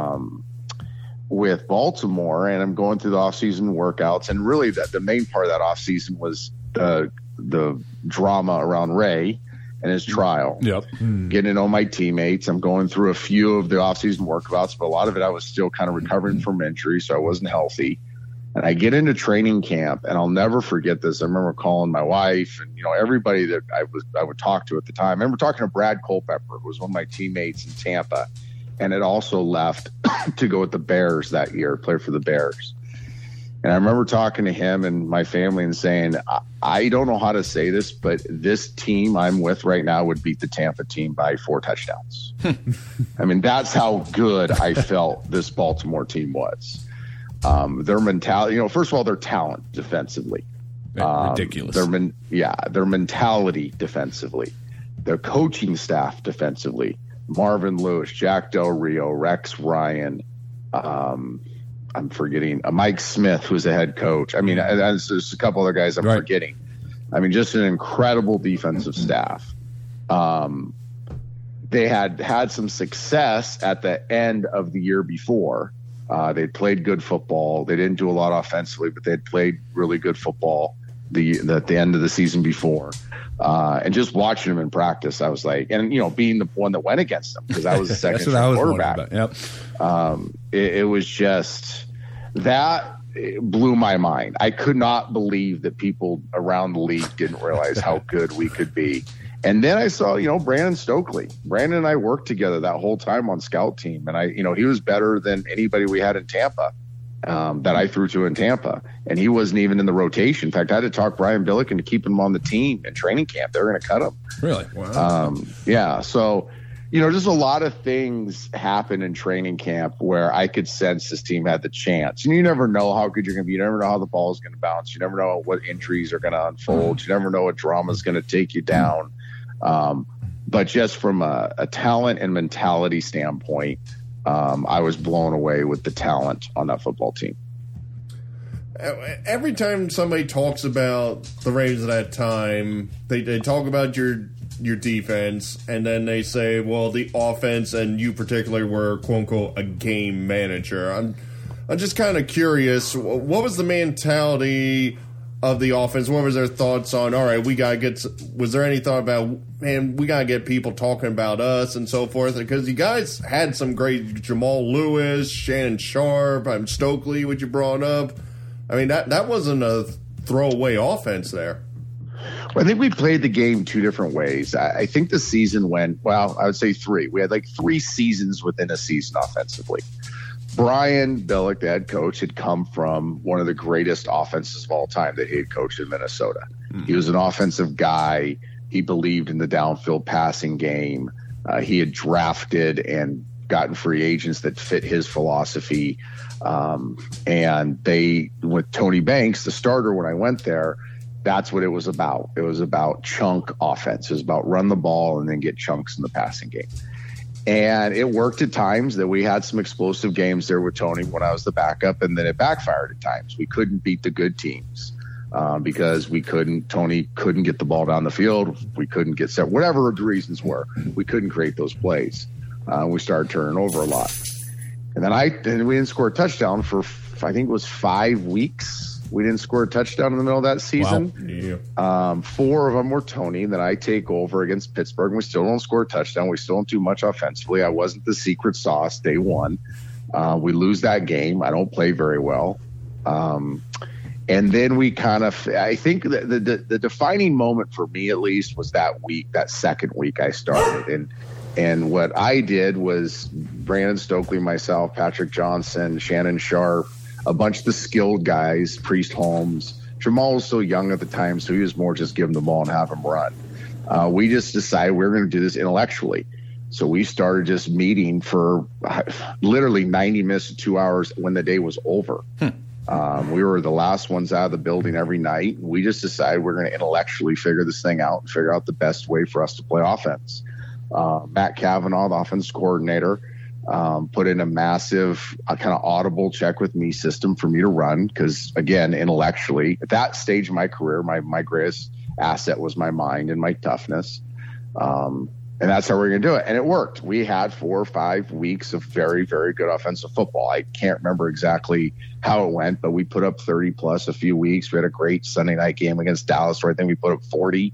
Baltimore, and I'm going through the offseason workouts. And really the main part of that offseason was the drama around Ray and his trial. Getting to know my teammates. I'm going through a few of the offseason workouts, but a lot of it I was still kind of recovering from injury, so I wasn't healthy. And I get into training camp, and I'll never forget this. I remember calling my wife and everybody that I would talk to at the time. I remember talking to Brad Culpepper, who was one of my teammates in Tampa. and had also left to go with the Bears that year, play for the Bears. And I remember talking to him and my family and saying, I don't know how to say this, but this team I'm with right now would beat the Tampa team by 4 touchdowns. I mean, that's how good I felt this Baltimore team was. Their mentality, first of all, their talent defensively. Ridiculous. Their mentality defensively. Their coaching staff defensively. Marvin Lewis, Jack Del Rio, Rex Ryan, I'm forgetting Mike Smith, who's the head coach. I mean, there's a couple other guys I'm forgetting. I mean, just an incredible defensive staff. They had some success at the end of the year before. They played good football. They didn't do a lot offensively, but they had played really good football at the end of the season before. And just watching them in practice, I was like, and being the one that went against them because I was the second quarterback. Yep. It was just that blew my mind. I could not believe that people around the league didn't realize how good we could be. And then I saw, Brandon Stokely. Brandon and I worked together that whole time on scout team, and he was better than anybody we had in Tampa. That I threw to in Tampa, and he wasn't even in the rotation. In fact, I had to talk Brian Billiken to keep him on the team in training camp. They were going to cut him. Really? Wow. Yeah. So, just a lot of things happen in training camp where I could sense this team had the chance. And you never know how good you're going to be. You never know how the ball is going to bounce. You never know what injuries are going to unfold. You never know what drama is going to take you down. But just from a talent and mentality standpoint, I was blown away with the talent on that football team. Every time somebody talks about the Ravens at that time, they talk about your defense, and then they say, well, the offense and you particularly were, quote unquote, a game manager. I'm just kind of curious, what was the mentality of the offense? What was their thoughts on, all right, was there any thought about, man, we got to get people talking about us and so forth? Because you guys had some great Jamal Lewis, Shannon Sharp, Stokely, which you brought up. I mean, that wasn't a throwaway offense there. Well, I think we played the game 2 different ways. I think the season went, I would say 3. We had like 3 seasons within a season offensively. Brian Billick, the head coach, had come from one of the greatest offenses of all time that he had coached in Minnesota. Mm-hmm. He was an offensive guy. He believed in the downfield passing game. He had drafted and gotten free agents that fit his philosophy. And with Tony Banks, the starter, when I went there, that's what it was about. It was about chunk offense. It was about run the ball and then get chunks in the passing game. And it worked at times that we had some explosive games there with Tony when I was the backup, and then it backfired at times. We couldn't beat the good teams because Tony couldn't get the ball down the field. We couldn't get set, whatever the reasons were. We couldn't create those plays. We started turning over a lot. And then we didn't score a touchdown for, I think it was 5 weeks. We didn't score a touchdown in the middle of that season. Wow. Yeah. 4 of them were Tony. Then I take over against Pittsburgh, and we still don't score a touchdown. We still don't do much offensively. I wasn't the secret sauce day one. We lose that game. I don't play very well. And then we I think the defining moment for me, at least, was that week, that second week I started. And what I did was Brandon Stokely, myself, Patrick Johnson, Shannon Sharp, a bunch of the skilled guys, Priest Holmes. Jamal was so young at the time, so he was more just give him the ball and have him run. We just decided we were going to do this intellectually. So we started just meeting for literally 90 minutes to 2 hours when the day was over. We were the last ones out of the building every night. We just decided we're going to intellectually figure this thing out and figure out the best way for us to play offense. Matt Cavanaugh, the offense coordinator, put in a massive kind of audible check with me system for me to run. Because again, intellectually at that stage of my career, my greatest asset was my mind and my toughness. And that's how we're going to do it. And it worked. We had 4 or 5 weeks of very, very good offensive football. I can't remember exactly how it went, but we put up 30 plus a few weeks. We had a great Sunday night game against Dallas where I think we put up 40.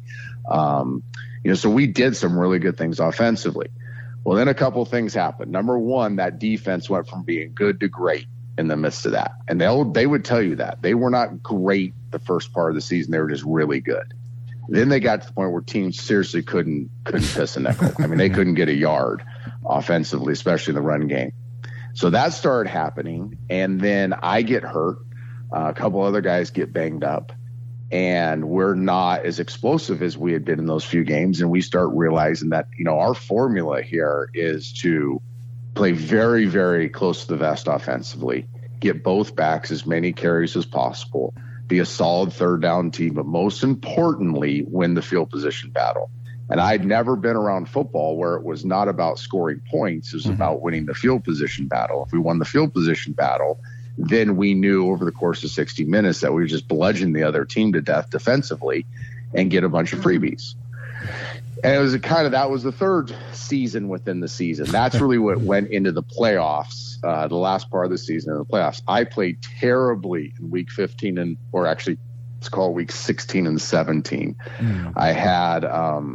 So we did some really good things offensively. Well, then a couple of things happened. Number one, that defense went from being good to great in the midst of that. And they would tell you that. They were not great the first part of the season. They were just really good. Then they got to the point where teams seriously couldn't piss a nickel. I mean, they couldn't get a yard. offensively, especially in the run game. So that started happening, and then I get hurt. A couple other guys get banged up, and we're not as explosive as we had been in those few games. And we start realizing that, our formula here is to play very, very close to the vest offensively, get both backs as many carries as possible, be a solid third down team, but most importantly, win the field position battle. And I'd never been around football where it was not about scoring points. It was about winning the field position battle. If we won the field position battle, then we knew over the course of 60 minutes that we would just bludgeon the other team to death defensively and get a bunch of freebies. And it was that was the third season within the season. That's really what went into the playoffs, the last part of the season in the playoffs. I played terribly in week 15 or actually it's called week 16 and 17. I had,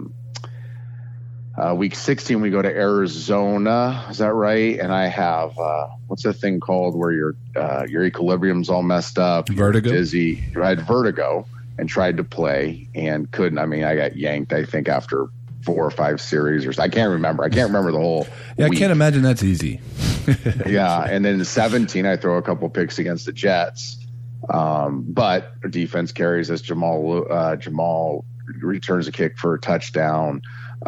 week 16, we go to Arizona. Is that right? And I have, what's that thing called where your equilibrium's all messed up? Vertigo. You're dizzy. I had vertigo and tried to play and couldn't. I mean, I got yanked, I think, after 4 or 5 series or so. I can't remember the whole week. I can't imagine that's easy. Yeah. And then in 17, I throw a couple picks against the Jets. But our defense carries us. Jamal returns a kick for a touchdown.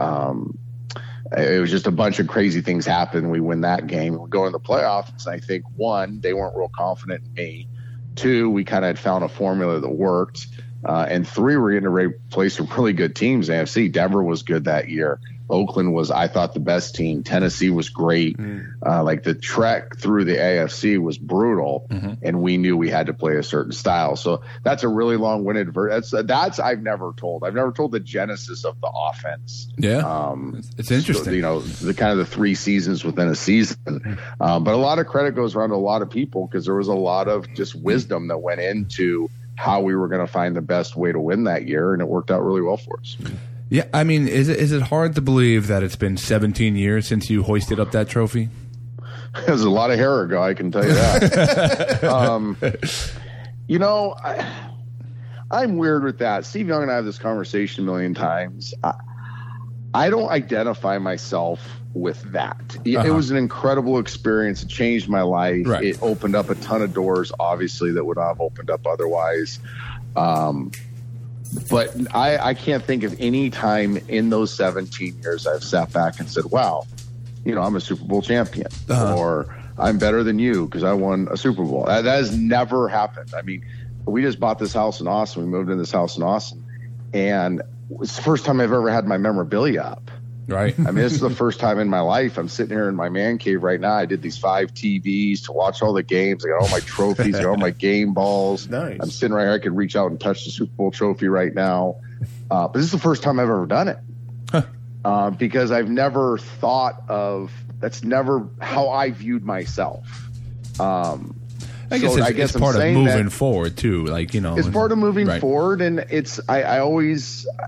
It was just a bunch of crazy things happen. We win that game. We go in the playoffs. I think 1, they weren't real confident in me. 2, we kind of had found a formula that worked. And 3, we're going to play some really good teams. AFC, Denver was good that year. Oakland was, I thought, the best team. Tennessee was great. Like the trek through the AFC was brutal, and we knew we had to play a certain style. So that's a really long-winded that's I've never told. I've never told the genesis of the offense. Yeah, it's interesting. So, the kind of the 3 seasons within a season. But a lot of credit goes around to a lot of people because there was a lot of just wisdom that went into how we were going to find the best way to win that year, and it worked out really well for us. Yeah, I mean, is it hard to believe that it's been 17 years since you hoisted up that trophy? It was a lot of hair ago, I can tell you that. I'm weird with that. Steve Young and I have this conversation a million times. I don't identify myself with that. It was an incredible experience. It changed my life. Right. It opened up a ton of doors, obviously, that would not have opened up otherwise. But I can't think of any time in those 17 years I've sat back and said, wow, I'm a Super Bowl champion or I'm better than you because I won a Super Bowl. That has never happened. I mean, we just bought this house in Austin. We moved in this house in Austin, and it's the first time I've ever had my memorabilia up. Right. I mean, this is the first time in my life. I'm sitting here in my man cave right now. I did these 5 TVs to watch all the games. I got all my trophies, I got all my game balls. Nice. I'm sitting right here. I could reach out and touch the Super Bowl trophy right now. But this is the first time I've ever done it. Because I've never thought of – that's never how I viewed myself. I guess it's part of moving forward too. Like, it's part of moving forward. And it's – I always –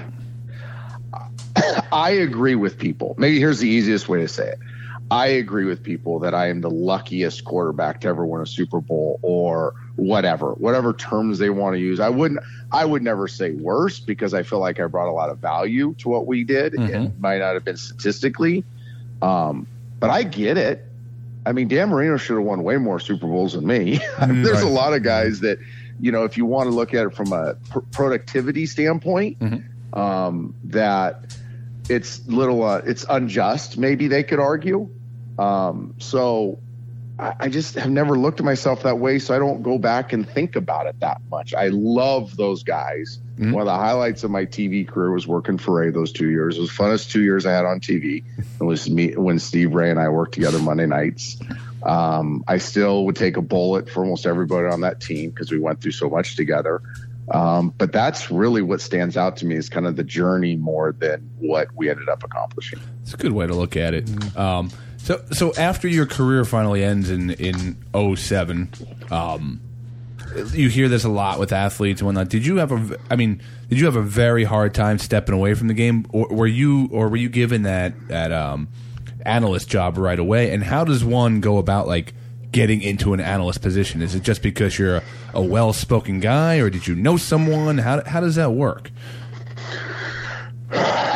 I agree with people. Maybe here's the easiest way to say it. I agree with people that I am the luckiest quarterback to ever win a Super Bowl or whatever terms they want to use. I would never say worse because I feel like I brought a lot of value to what we did. It might not have been statistically, but I get it. I mean, Dan Marino should have won way more Super Bowls than me. There's a lot of guys that, if you want to look at it from a productivity standpoint, that it's it's unjust. Maybe they could argue. So I just have never looked at myself that way. So I don't go back and think about it that much. I love those guys. One of the highlights of my TV career was working for Ray those 2 years. It was the funnest 2 years I had on TV. It was me when Steve, Ray, and I worked together Monday nights. I still would take a bullet for almost everybody on that team because we went through so much together. But that's really what stands out to me is kind of the journey more than what we ended up accomplishing. It's a good way to look at it. So after your career finally ends in 07, you hear this a lot with athletes and whatnot. Did you have a very hard time stepping away from the game, or were you given that analyst job right away? And how does one go about getting into an analyst position? Is it just because you're a well-spoken guy, or did you know someone? How does that work?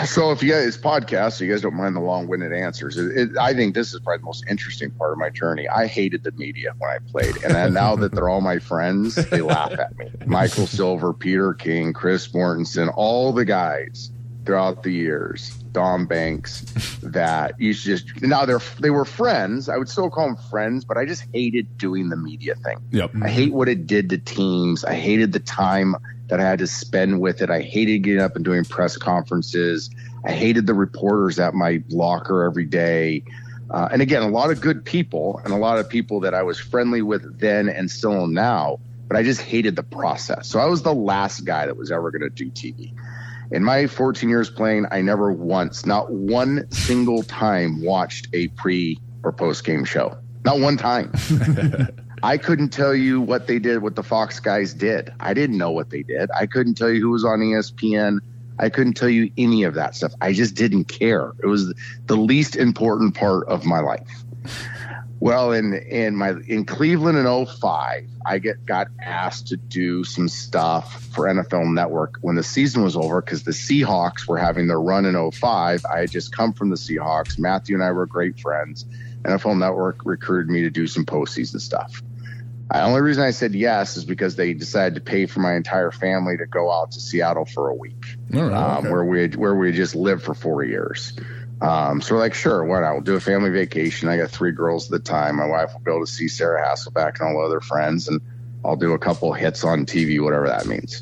So if you guys, it's podcast, so you guys don't mind the long-winded answers. I think this is probably the most interesting part of my journey. I hated the media when I played, and then now that they're all my friends, they laugh at me. Michael Silver, Peter King, Chris Mortensen, all the guys throughout the years, Dom Banks, that you just now they were friends. I would still call them friends, but I just hated doing the media thing. Yep. I hate what it did to teams. I hated the time that I had to spend with it. I hated getting up and doing press conferences. I hated the reporters at my locker every day. And again, a lot of good people and a lot of people that I was friendly with then and still am now, but I just hated the process. So I was the last guy that was ever going to do TV. In my 14 years playing, I never once, not one single time, watched a pre or post game show. Not one time. I couldn't tell you what they did, what the Fox guys did. I didn't know what they did. I couldn't tell you who was on ESPN. I couldn't tell you any of that stuff. I just didn't care. It was the least important part of my life. Well, in Cleveland in 2005, I got asked to do some stuff for NFL Network when the season was over because the Seahawks were having their run in 2005. I had just come from the Seahawks. Matthew and I were great friends. NFL Network recruited me to do some postseason stuff. The only reason I said yes is because they decided to pay for my entire family to go out to Seattle for a week, okay. where we just lived for 4 years. So we're like, sure, why not? We'll do a family vacation. I got 3 girls at the time. My wife will be able to see Sarah Hasselbeck and all the other friends, and I'll do a couple hits on TV, whatever that means.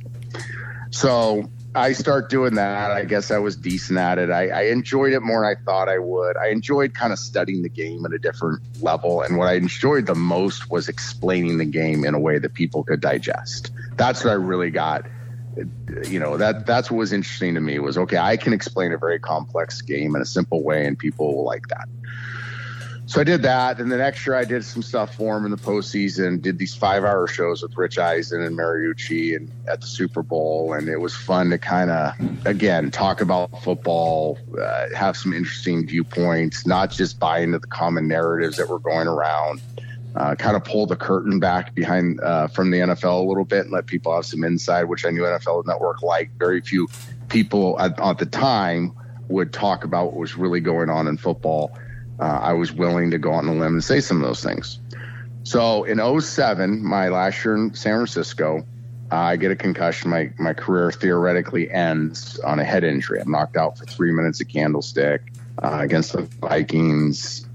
So I start doing that. I guess I was decent at it. I enjoyed it more than I thought I would. I enjoyed kind of studying the game at a different level. And what I enjoyed the most was explaining the game in a way that people could digest. That's what I really got. You know, that's what was interesting to me was, okay, I can explain a very complex game in a simple way and people will like that. So I did that. And the next year I did some stuff for him in the postseason, did these 5-hour shows with Rich Eisen and Mariucci and at the Super Bowl. And it was fun to kind of, again, talk about football, have some interesting viewpoints, not just buy into the common narratives that were going around, kind of pull the curtain back behind from the NFL a little bit and let people have some insight, which I knew NFL Network liked. Very few people at the time would talk about what was really going on in football. I was willing to go on a limb and say some of those things. So in 2007, my last year in San Francisco, I get a concussion. My career theoretically ends on a head injury. I'm knocked out for 3 minutes at Candlestick against the Vikings.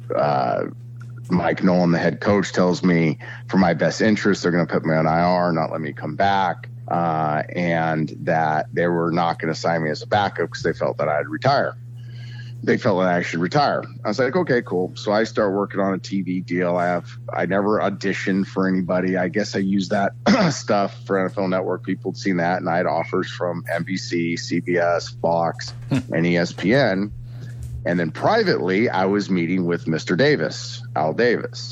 Mike Nolan, the head coach, tells me for my best interest, they're going to put me on IR, not let me come back, and that they were not going to sign me as a backup because they felt that I'd retire. They felt that I should retire. I was like, okay, cool. So I start working on a TV deal. I never auditioned for anybody. I guess I used that stuff for NFL Network. People had seen that, and I had offers from NBC, CBS, Fox, and ESPN. And then privately, I was meeting with Mr. Davis, Al Davis.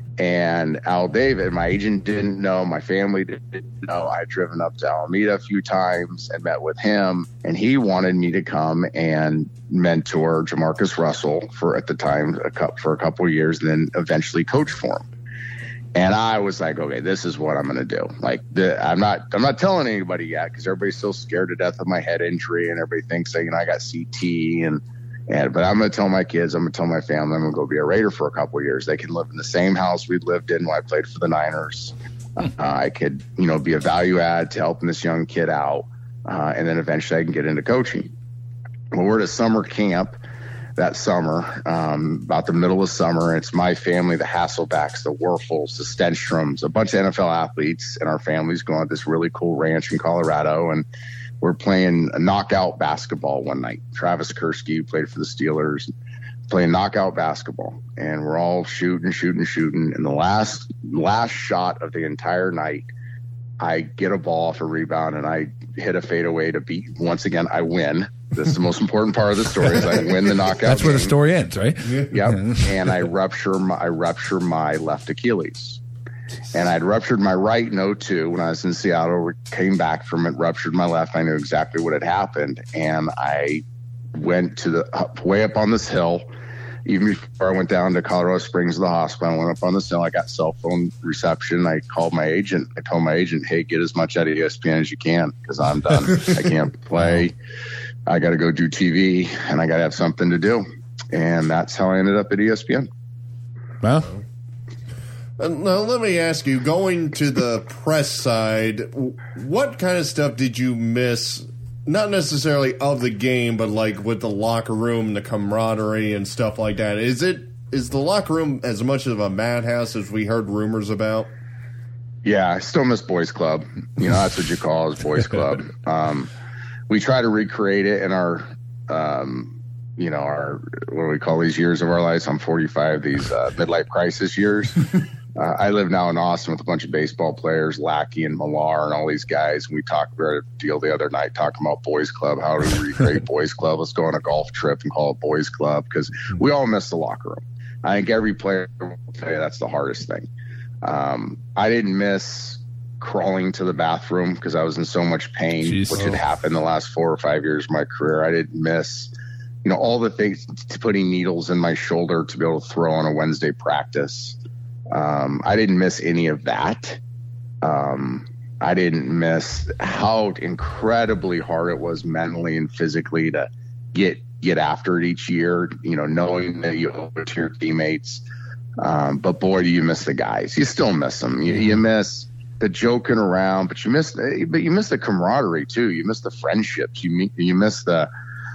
And Al Davis, my agent didn't know, my family didn't know. I had driven up to Alameda a few times and met with him, and he wanted me to come and mentor Jamarcus Russell for, at the time, for a couple of years, and then eventually coach for him. And I was like, okay, this is what I'm going to do. Like, I'm not telling anybody yet because everybody's still scared to death of my head injury, and everybody thinks that, I got CT but I'm going to tell my kids, I'm going to tell my family, I'm going to go be a Raider for a couple of years. They can live in the same house we lived in when I played for the Niners. I could, be a value add to helping this young kid out. And then eventually I can get into coaching. Well, we're at a summer camp that summer, about the middle of summer. And it's my family, the Hasselbacks, the Werfels, the Stenstroms, a bunch of NFL athletes, and our families going to this really cool ranch in Colorado. And we're playing a knockout basketball one night. Travis Kersky, who played for the Steelers, playing knockout basketball. And we're all shooting. And the last shot of the entire night, I get a ball off a rebound, and I hit a fadeaway to beat. Once again, I win. That's the most important part of the story is I win the knockout. That's where the story ends, right? Yep. And I rupture my left Achilles. And I'd ruptured my right in 2002 when I was in Seattle, came back from it, ruptured my left. I knew exactly what had happened. And I went to way up on this hill. Even before I went down to Colorado Springs to the hospital, I went up on this hill. I got cell phone reception. I called my agent. I told my agent, hey, get as much out of ESPN as you can because I'm done. I can't play. I got to go do TV and I got to have something to do. And that's how I ended up at ESPN. Well, now let me ask you, going to the press side, what kind of stuff did you miss? Not necessarily of the game, but like with the locker room, the camaraderie and stuff like that. Is the locker room as much of a madhouse as we heard rumors about? Yeah, I still miss Boys Club. You know, that's what you call it, Boys Club. We try to recreate it in our, our, what do we call these years of our lives? I'm 45, these midlife crisis years. I live now in Austin with a bunch of baseball players, Lackey and Millar and all these guys. And we talked about a deal the other night talking about Boys Club. How do we recreate Boys Club? Let's go on a golf trip and call it Boys Club, because we all miss the locker room. I think every player will tell you that's the hardest thing. I didn't miss crawling to the bathroom because I was in so much pain, which had happened the last 4 or 5 years of my career. I didn't miss, all the things, putting needles in my shoulder to be able to throw on a Wednesday practice. I didn't miss any of that. I didn't miss how incredibly hard it was mentally and physically to get after it each year, knowing that you owe it to your teammates. But boy, do you miss the guys. You still miss them. You miss the joking around, but you miss the camaraderie too. You miss the friendships. You miss the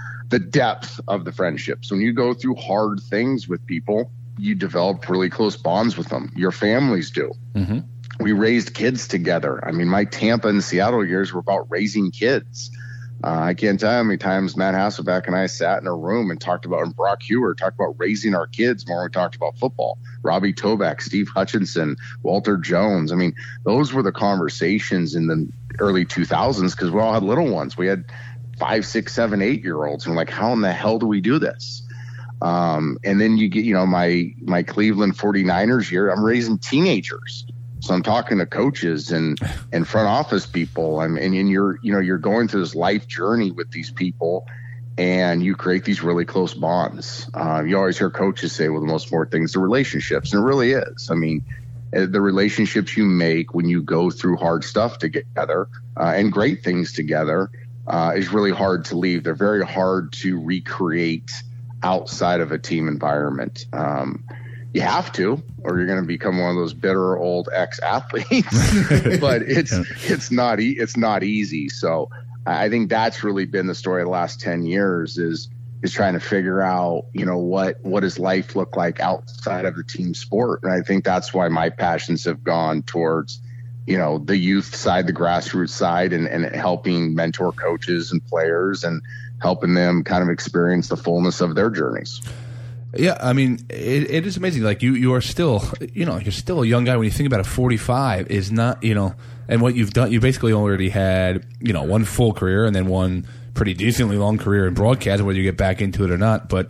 depth of the friendships. When you go through hard things with people, you develop really close bonds with them. Your families do. Mm-hmm. We raised kids together. I mean, my Tampa and Seattle years were about raising kids. I can't tell you how many times Matt Hasselbeck and I sat in a room and and Brock Hewer talked about raising our kids more than we talked about football. Robbie Toback, Steve Hutchinson, Walter Jones. I mean, those were the conversations in the early 2000s because we all had little ones. We had 5, 6, 7, 8-year-olds. And we're like, how in the hell do we do this? And then you get, my Cleveland 49ers year, I'm raising teenagers. So I'm talking to coaches and front office people. And you're going through this life journey with these people, and you create these really close bonds. You always hear coaches say, well, the most important thing is the relationships. And it really is. I mean, the relationships you make when you go through hard stuff together and great things together is really hard to leave. They're very hard to recreate outside of a team environment. You have to, or you're going to become one of those bitter old ex-athletes. But it's not easy. So I think that's really been the story of the last 10 years is trying to figure out, what does life look like outside of the team sport. And I think that's why my passions have gone towards, the youth side, the grassroots side, and helping mentor coaches and players and helping them kind of experience the fullness of their journeys. Yeah, I mean, it is amazing. Like you are still, you're still a young guy. When you think about it, 45 is not, and what you've done, you basically already had, one full career and then one pretty decently long career in broadcast, whether you get back into it or not. But,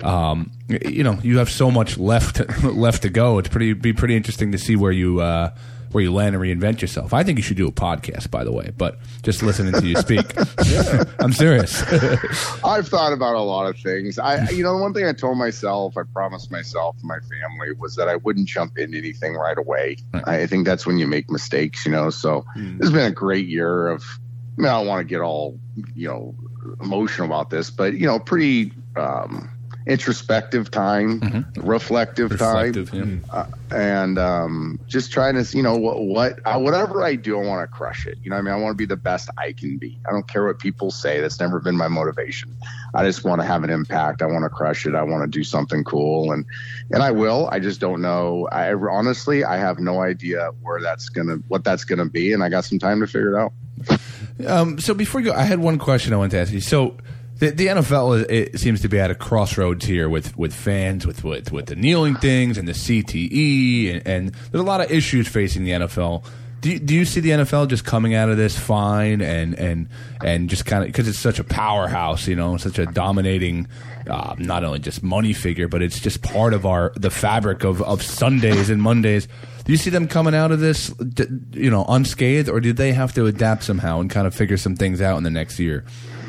you have so much left to go. It's be pretty interesting to see where you land and reinvent yourself. I think you should do a podcast, by the way, but just listening to you speak. I'm serious. I've thought about a lot of things. The one thing I told myself, I promised myself and my family, was that I wouldn't jump into anything right away. Right. I think that's when you make mistakes, so This has been a great year of, I don't want to get all, emotional about this, but, pretty, introspective time, reflective time, yeah. And just trying to, whatever I do, I want to crush it. I want to be the best I can be. I don't care what people say. That's never been my motivation. I just want to have an impact. I want to crush it. I want to do something cool, and I will. I just don't know. Honestly, I have no idea what that's gonna be, and I got some time to figure it out. So before you go, I had one question I wanted to ask you. So. The NFL it seems to be at a crossroads here with fans, with the kneeling things and the CTE, and there's a lot of issues facing the NFL. Do you see the NFL just coming out of this fine and just kind of, because it's such a powerhouse, such a dominating, not only just money figure, but it's just part of the fabric of Sundays and Mondays. Do you see them coming out of this, unscathed, or do they have to adapt somehow and kind of figure some things out in the next year?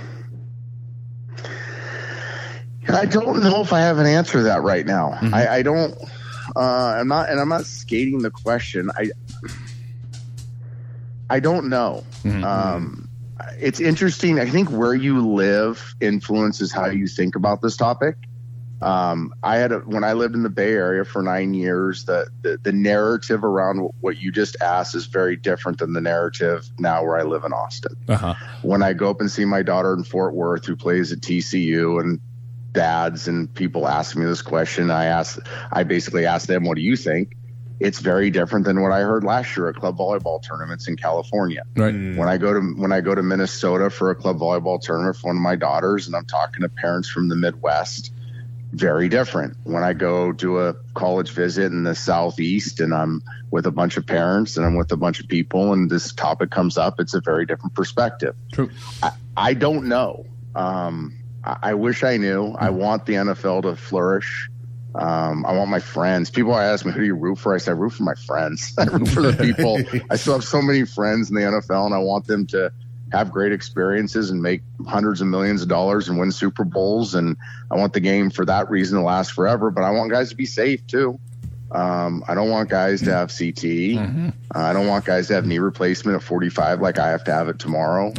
I don't know if I have an answer to that right now. Mm-hmm. I don't. I'm not skating the question. I don't know. Mm-hmm. it's interesting. I think where you live influences how you think about this topic. When I lived in the Bay Area for 9 years, the narrative around what you just asked is very different than the narrative now where I live in Austin. Uh-huh. When I go up and see my daughter in Fort Worth who plays at TCU, and dads and people ask me this question, I basically ask them, what do you think? It's very different than what I heard last year at club volleyball tournaments in California. Right. When I go to Minnesota for a club volleyball tournament for one of my daughters, and I'm talking to parents from the Midwest, very different. When I go do a college visit in the Southeast and I'm with a bunch of parents and I'm with a bunch of people and this topic comes up, it's a very different perspective. True. I don't know. I wish I knew. I want the NFL to flourish. I want my friends. People ask me, who do you root for? I say, I root for my friends. I root for the people. I still have so many friends in the NFL, and I want them to have great experiences and make hundreds of millions of dollars and win Super Bowls. And I want the game for that reason to last forever. But I want guys to be safe, too. I don't want guys to have CTE. Mm-hmm. I don't want guys to have knee replacement at 45 like I have to have it tomorrow.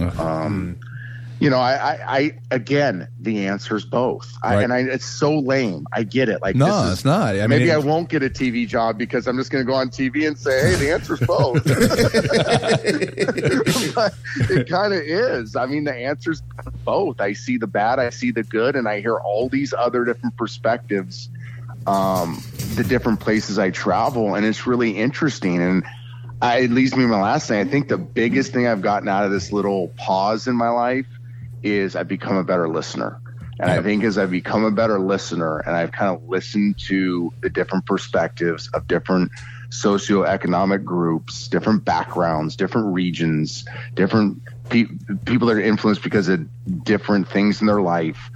I again, the answer is both. Right. It's so lame. I get it. Like, no, it's not. Maybe I won't get a TV job because I'm just going to go on TV and say, hey, the answer's both. But it kind of is. I mean, the answer's both. I see the bad, I see the good, and I hear all these other different perspectives, the different places I travel, and it's really interesting. And it leads me to my last thing. I think the biggest thing I've gotten out of this little pause in my life is I've become a better listener. And I think as I've become a better listener and I've kind of listened to the different perspectives of different socioeconomic groups, different backgrounds, different regions, different people that are influenced because of different things in their life,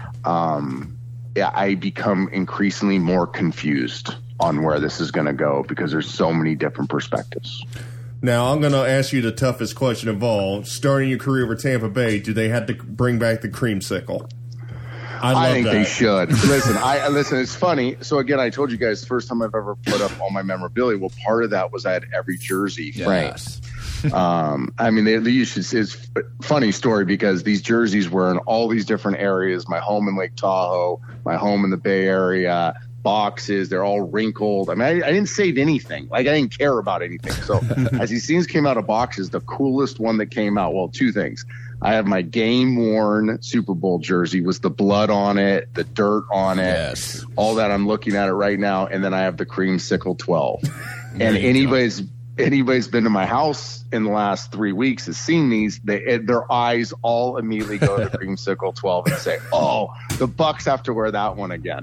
I become increasingly more confused on where this is going to go because there's so many different perspectives. Now, I'm going to ask you the toughest question of all. Starting your career with Tampa Bay, do they have to bring back the creamsicle? I think they should. Listen, it's funny. So, again, I told you guys the first time I've ever put up all my memorabilia, well, part of that was I had every jersey framed. I mean, it's a funny story because these jerseys were in all these different areas. My home in Lake Tahoe, my home in the Bay Area, boxes, they're all wrinkled. I mean, I didn't save anything. Like, I didn't care about anything. So as these things came out of boxes, the coolest one that came out, well, two things. I have my game-worn Super Bowl jersey with the blood on it, the dirt on it, all that. I'm looking at it right now. And then I have the Creamsicle 12. And anybody's been to my house in the last 3 weeks has seen these, their eyes all immediately go to the Creamsicle 12 and say, oh, the Bucks have to wear that one again.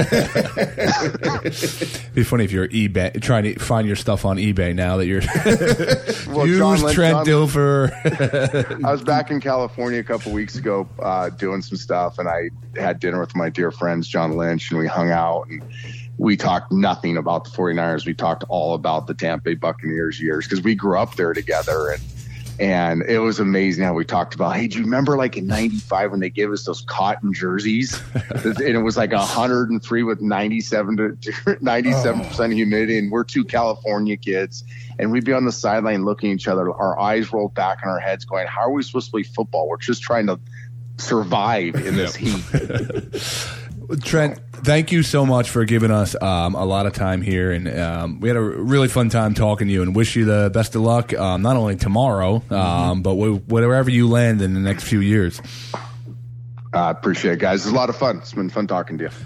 It'd be funny if you're eBay trying to find your stuff on eBay now that you're Trent Dilfer. I was back in California a couple weeks ago doing some stuff, and I had dinner with my dear friends John Lynch, and we hung out and we talked nothing about the 49ers. We talked all about the Tampa Bay Buccaneers years because we grew up there together. And it was amazing how we talked about, hey, do you remember like in 95 when they gave us those cotton jerseys? And it was like 103 with 97% humidity. And we're two California kids. And we'd be on the sideline looking at each other, our eyes rolled back in our heads going, how are we supposed to play football? We're just trying to survive in this heat. Trent, thank you so much for giving us a lot of time here, and we had a really fun time talking to you, and wish you the best of luck, not only tomorrow, but wherever you land in the next few years. I appreciate it, guys. It's a lot of fun. It's been fun talking to you.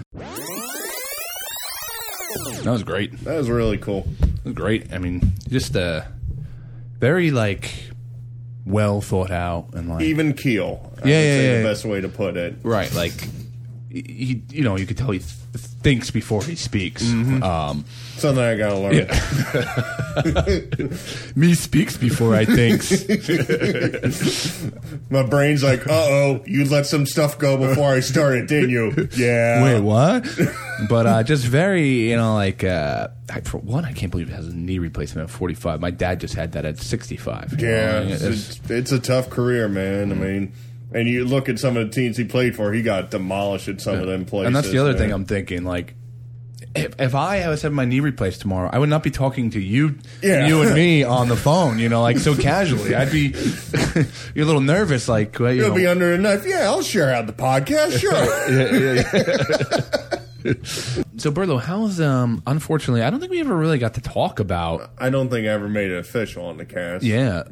That was great. That was really cool. It was great. I mean, just very, well thought out and even keel. The best way to put it. Right, he, you could tell he thinks before he speaks. Mm-hmm. Something I gotta learn. Yeah. Me speaks before I thinks. My brain's like, you let some stuff go before I started, didn't you? Yeah. Wait, what? But just very, for one, I can't believe it has a knee replacement at 45. My dad just had that at 65. Yeah, it's a tough career, man. Mm-hmm. I mean. And you look at some of the teams he played for, he got demolished at some of them places. And that's the other thing I'm thinking, if I was having my knee replaced tomorrow, I would not be talking to you, Yeah. you and me on the phone, like so casually. I'd be you're a little nervous, like You'll be under a knife. Yeah, I'll share out the podcast. Sure. So, Berlo, how's unfortunately, I don't think we ever really got to talk about. I don't think I ever made it official on the cast. Yeah.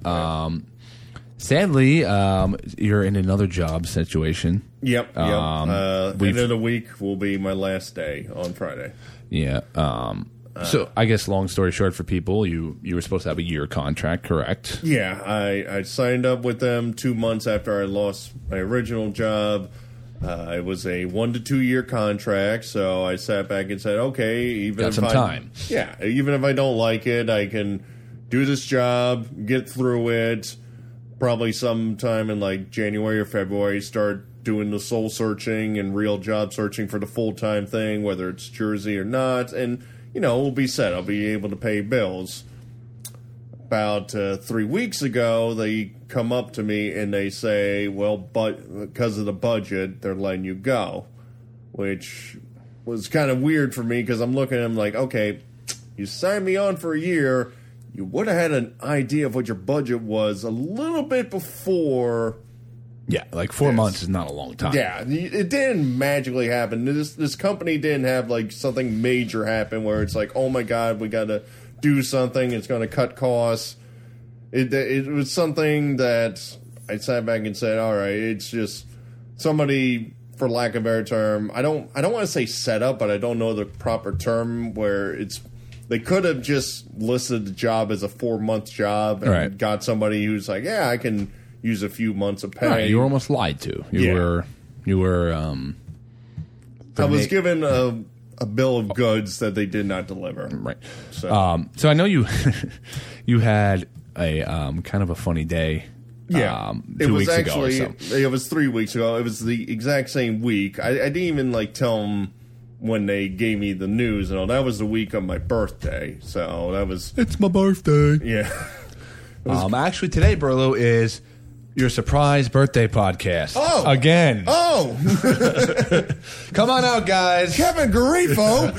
Sadly, you're in another job situation. Yep. End of we've- the week will be my last day on Friday. Yeah. So, I guess, long story short, for people, you were supposed to have a year contract, correct? Yeah, I signed up with them 2 months after I lost my original job. It was a 1 to 2 year contract, so I sat back and said, okay, even Got if some I, time. Yeah, even if I don't like it, I can do this job, get through it. Probably sometime in like January or February, start doing the soul searching and real job searching for the full-time thing, whether it's Jersey or not, and we'll be set. I'll be able to pay bills. About 3 weeks ago, they come up to me and they say, well, but because of the budget, they're letting you go, which was kind of weird for me because I'm looking at them like, okay, you signed me on for a year. You would have had an idea of what your budget was a little bit before. Yeah, like 4 months is not a long time. Yeah, it didn't magically happen. This company didn't have like something major happen where it's like, oh my God, we got to do something. It's going to cut costs. It was something that I sat back and said, all right, it's just somebody, for lack of a better term, I don't want to say set up, but I don't know the proper term where it's. They could have just listed the job as a 4-month job and got somebody who's like, yeah, I can use a few months of pay. Right, you were almost lied to. You were. I was given a bill of goods that they did not deliver. Right. So, so I know you you had a kind of a funny day. Yeah, 2 weeks ago or so. It was 3 weeks ago. It was the exact same week. I didn't even tell them when they gave me the news and all. That was the week of my birthday. So that was. It's my birthday. Yeah. Actually, today, Berlo, is your surprise birthday podcast. Oh. Again. Oh. Come on out, guys. Kevin Garifo.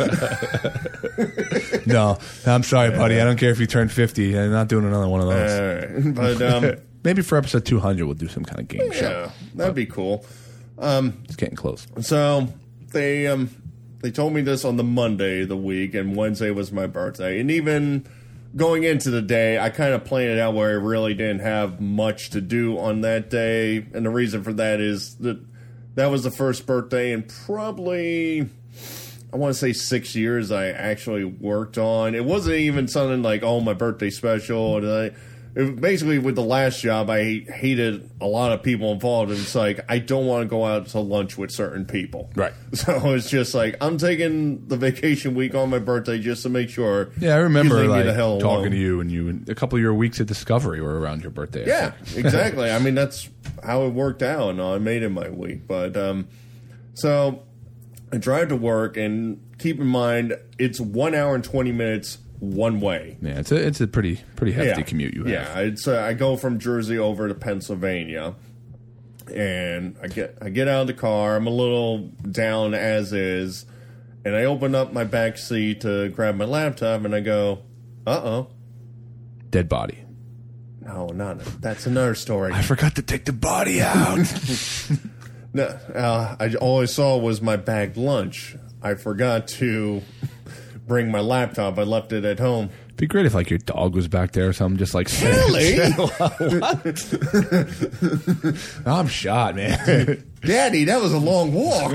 No, I'm sorry, buddy. I don't care if you turn 50. I'm not doing another one of those. All right. But maybe for episode 200, we'll do some kind of game show. yeah, that'd be cool. It's getting close. So they told me this on the Monday of the week, and Wednesday was my birthday. And even going into the day, I kind of planned it out where I really didn't have much to do on that day. And the reason for that is that was the first birthday in probably, I want to say 6 years I actually worked on. It wasn't even something like, oh, my birthday special. And basically, with the last job, I hated a lot of people involved. And it's like, I don't want to go out to lunch with certain people. Right. So it's just like, I'm taking the vacation week on my birthday just to make sure. Yeah, I remember you leave me the hell talking alone. to you, and a couple of your weeks at Discovery were around your birthday. I Yeah, think. exactly. I mean, that's how it worked out. And I made it my week. But so I drive to work, and keep in mind, it's 1 hour and 20 minutes one way. Yeah, it's a pretty hefty commute you have. Yeah, it's I go from Jersey over to Pennsylvania, and I get out of the car. I'm a little down as is, and I open up my back seat to grab my laptop, and I go, Dead body. no, not that's another story. I forgot to take the body out. No, all I saw was my bagged lunch. I forgot to bring my laptop. I left it at home. It'd be great if your dog was back there or something, just Really? I'm shot, man. Daddy, that was a long walk.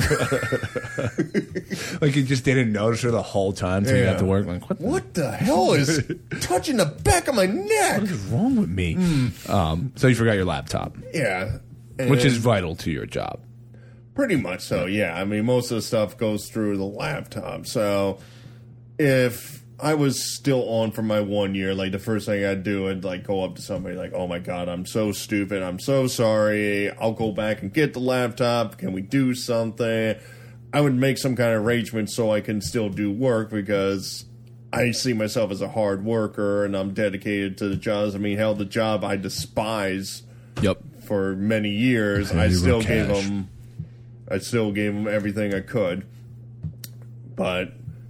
You just didn't notice her the whole time until you got to work. Like, What the hell is touching the back of my neck? what is wrong with me? So you forgot your laptop, Yeah. which is And vital to your job. pretty much so, yeah. I mean, most of the stuff goes through the laptop. So if I was still on for my 1 year, the first thing I'd do, I'd go up to somebody like, oh my God, I'm so stupid. I'm so sorry. I'll go back and get the laptop. Can we do something? I would make some kind of arrangement so I can still do work because I see myself as a hard worker and I'm dedicated to the jobs. I mean, hell, the job I despise Yep. for many years, Pay I you still cash. gave them everything I could. But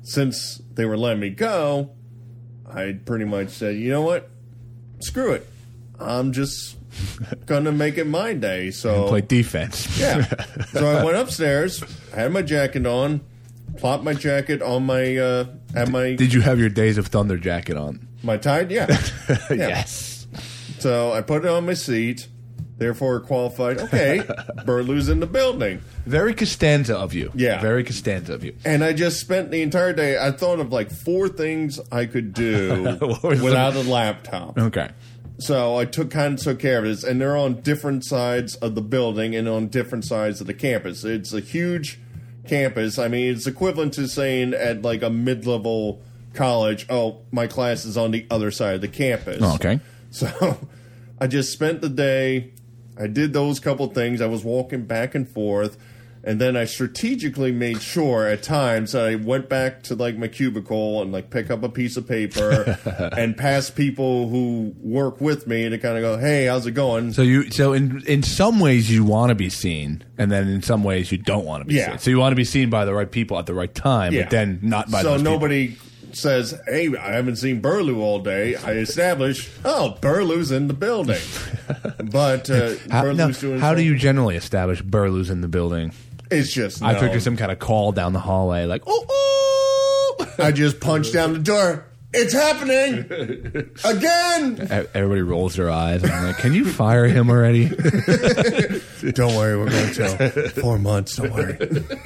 since they were letting me go, I pretty much said, you know what? Screw it. I'm just going to make it my day. So Play defense. yeah. So I went upstairs, had my jacket on, plopped my jacket on my Did you have your Days of Thunder jacket on? my tie? Yeah. Yes. So I put it on my seat. Therefore, qualified. Okay, Burlow's in the building. Very Costanza of you. Yeah. Very Costanza of you. And I just spent the entire day. I thought of like 4 things I could do What was without a laptop. Okay. So I took care of this, and they're on different sides of the building and on different sides of the campus. It's a huge campus. I mean, it's equivalent to saying at like a mid-level college, oh, my class is on the other side of the campus. Oh, okay. So I just spent the day. I did those couple things. I was walking back and forth, and then I strategically made sure at times that I went back to like my cubicle and like pick up a piece of paper and pass people who work with me to kind of go, "Hey, how's it going?" So in some ways you want to be seen, and then in some ways you don't want to be seen. So you want to be seen by the right people at the right time, but then not by those people. So nobody says, "Hey, I haven't seen Burlew all day." I establish, "Oh, Burlew's in the building." But Burlew's doing how do something. you generally establish Burlew's in the building? It's just I known. picture some kind of call down the hallway, like, oh. I just punch down the door. It's happening again. Everybody rolls their eyes. I'm like, can you fire him already? Don't worry, we're going to tell 4 months. Don't worry.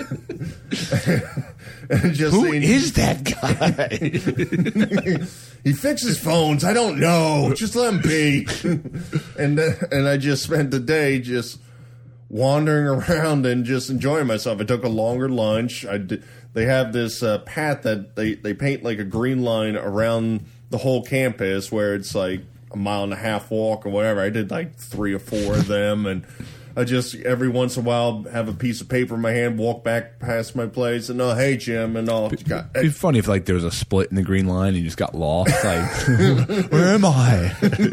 And just Who seeing, is that guy? he fixes phones. I don't know. Just let him be. And I just spent the day just wandering around and just enjoying myself. I took a longer lunch. They have this path that they paint like a green line around the whole campus where it's like a 1.5 mile walk or whatever. I did like 3 or 4 of them, and I just every once in a while have a piece of paper in my hand, walk back past my place, and hey Jim, and all. It'd be funny if like there was a split in the green line and you just got lost. Like, where am I?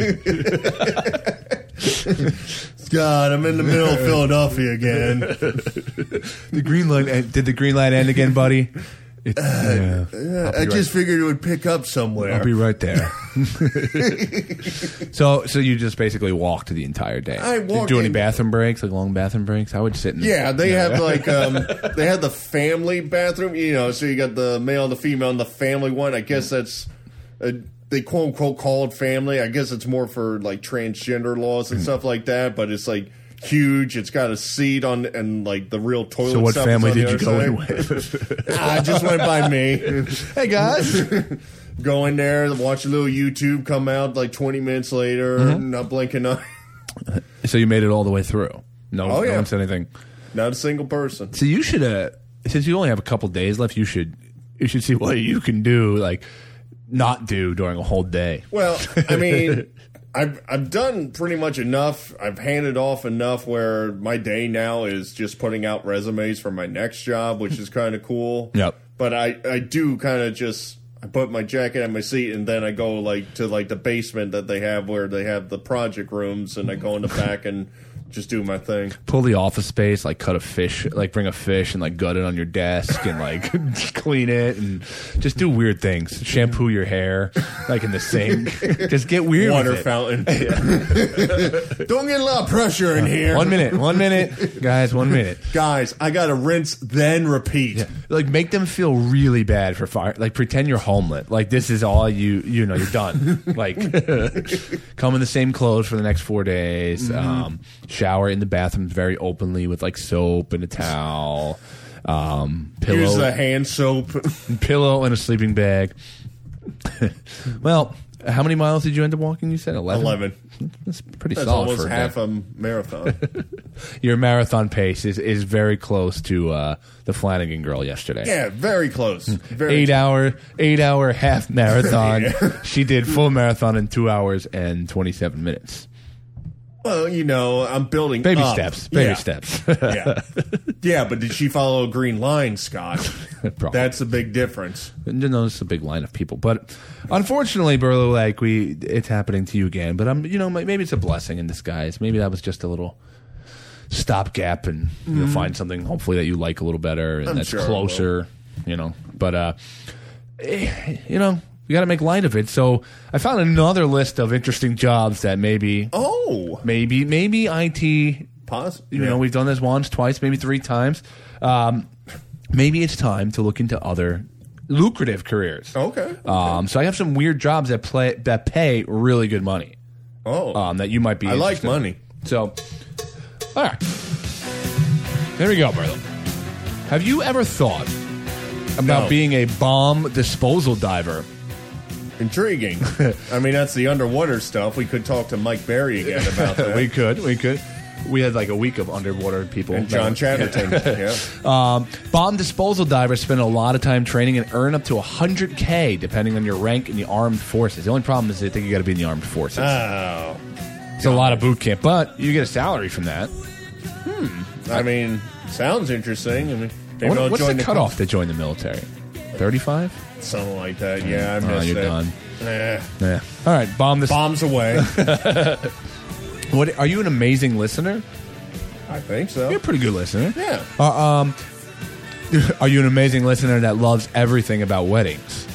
God, I'm in the middle of Philadelphia again. The green line. Did the green line end again, buddy? I just figured it would pick up somewhere. I'll be right there. So you just basically walked the entire day. I Did you walked do any in- bathroom breaks, like long bathroom breaks? I would sit in. Yeah, they have like they had the family bathroom, so you got the male and the female and the family one. I guess that's they quote unquote called family. I guess it's more for like transgender laws and stuff like that, but it's like huge. It's got a seat on and like the real toilet. So what stuff is family on the did you other go in side. with? I just went by me. Hey guys. Go in there, watch a little YouTube, come out like 20 minutes later, not blinking an eye. So you made it all the way through. No, Oh, no yeah. one said anything. Not a single person. So you should, since you only have a couple days left, you should see what you can do, like not do during a whole day. Well, I mean, I've done pretty much enough. I've handed off enough where my day now is just putting out resumes for my next job, which is kind of cool. Yep. But I do kind of just I put my jacket on my seat and then I go to the basement that they have where they have the project rooms, and I go in the back and just do my thing. Pull the office space, like cut a fish, like bring a fish and like gut it on your desk and like clean it and just do weird things. Shampoo your hair, like in the sink. Just get weird. Water with it. fountain. Don't get a lot of pressure in here. 1 minute, guys. 1 minute. Guys, I got to rinse then repeat. Yeah. Like make them feel really bad for fire. Like pretend you're homeless. Like this is all you know. You're done. Like come in the same clothes for the next 4 days. Shower in the bathrooms very openly with like soap and a towel. Here's the Pillow, hand soap. pillow and a sleeping bag. Well, how many miles did you end up walking? You said 11. 11. That's pretty That's solid almost for a half day. a marathon. Your marathon pace is very close to the Flanagan girl yesterday. Yeah, very close. Very 8 hour half marathon. She did full marathon in 2 hours and 27 minutes. Well, I'm building Baby up. steps. Yeah. Baby steps. Yeah. Yeah, but did she follow a green line, Scott? Probably. That's a big difference. No, it's a big line of people, but unfortunately, Burlow, like it's happening to you again. But maybe it's a blessing in disguise. Maybe that was just a little stopgap, and you'll find something hopefully that you like a little better, and I'm that's sure I closer. But you got to make light of it. So I found another list of interesting jobs that maybe IT. We've done this once, twice, maybe 3 times. Maybe it's time to look into other lucrative careers. Okay. So I have some weird jobs that pay really good money. That you might be. I like money. So, all right. There we go, brother. Have you ever thought about being a bomb disposal diver? Intriguing. I mean, that's the underwater stuff. We could talk to Mike Berry again about that. We could. We had like a week of underwater people. And John Chatterton. Yeah. Bomb disposal divers spend a lot of time training and earn up to $100K depending on your rank in the armed forces. The only problem is they think you got to be in the armed forces. Oh. It's a lot of boot camp, but you get a salary from that. I mean, sounds interesting. I mean, what's the cutoff to join the military? 35? Something like that. Yeah, I missed you're it. done. Yeah. All right, bombs away. What are you an amazing listener? I think so. You're a pretty good listener. Yeah. Are you an amazing listener that loves everything about weddings?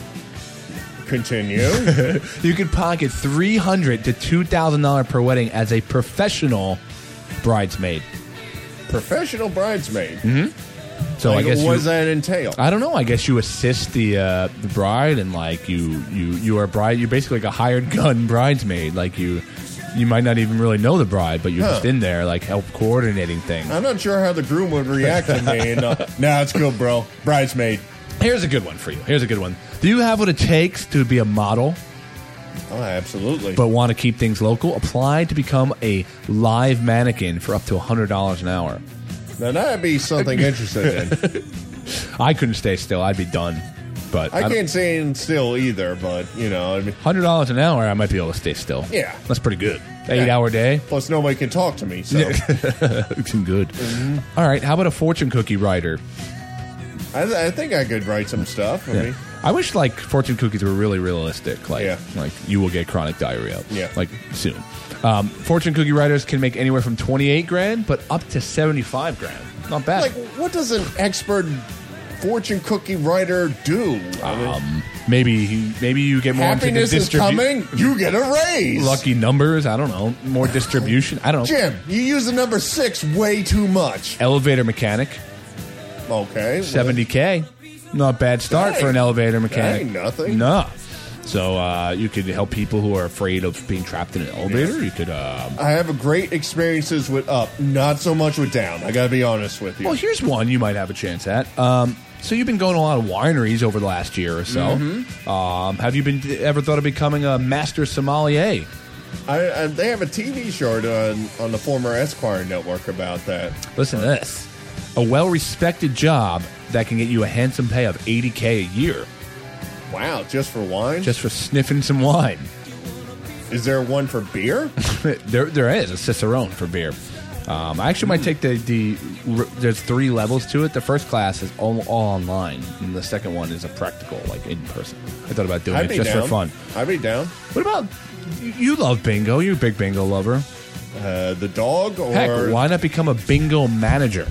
Continue. You could pocket $300 to $2,000 per wedding as a professional bridesmaid. Professional bridesmaid. Mm-hmm. So I guess what does that entail? I don't know. I guess you assist the bride, and like you are a bride. You're basically like a hired gun bridesmaid. Like you might not even really know the bride, but you're just in there, like help coordinating things. I'm not sure how the groom would react to me. Nah, it's good, bro. Bridesmaid. Here's a good one for you. Do you have what it takes to be a model? Oh, absolutely. But want to keep things local? Apply to become a live mannequin for up to $100 an hour. Now, that'd be something interesting in. I couldn't stay still. I'd be done. But I can't stay still either, but, I mean, $100 an hour, I might be able to stay still. Yeah. That's pretty good. 8-hour day. Plus, nobody can talk to me, so. It's good. Mm-hmm. All right, how about a fortune cookie writer? I think I could write some stuff. I wish, like, fortune cookies were really realistic. Like you will get chronic diarrhea. Yeah. Like, soon. Fortune cookie writers can make anywhere from $28,000, but up to $75,000. Not bad. Like, what does an expert fortune cookie writer do? Maybe you get more happiness into the is coming. You get a raise. Lucky numbers. I don't know. More distribution. I don't know. Jim, you use the number 6 way too much. Elevator mechanic. Okay. $70K. Not a bad start for an elevator mechanic. Ain't nothing. No. So you could help people who are afraid of being trapped in an elevator. Yeah. You could. I have a great experiences with up, not so much with down. I got to be honest with you. Well, here's one you might have a chance at. So you've been going to a lot of wineries over the last year or so. Mm-hmm. Have you ever thought of becoming a master sommelier? They have a TV show on the former Esquire network about that. Listen to this. A well-respected job that can get you a handsome pay of $80K a year. Wow, just for wine? Just for sniffing some wine. Is there one for beer? there is a Cicerone for beer. I actually might take there's 3 levels to it. The first class is all online, and the second one is a practical, like in person. I thought about doing it just for fun. I'd be down. What about you? Love bingo? You're a big bingo lover. The dog, or heck, why not become a bingo manager?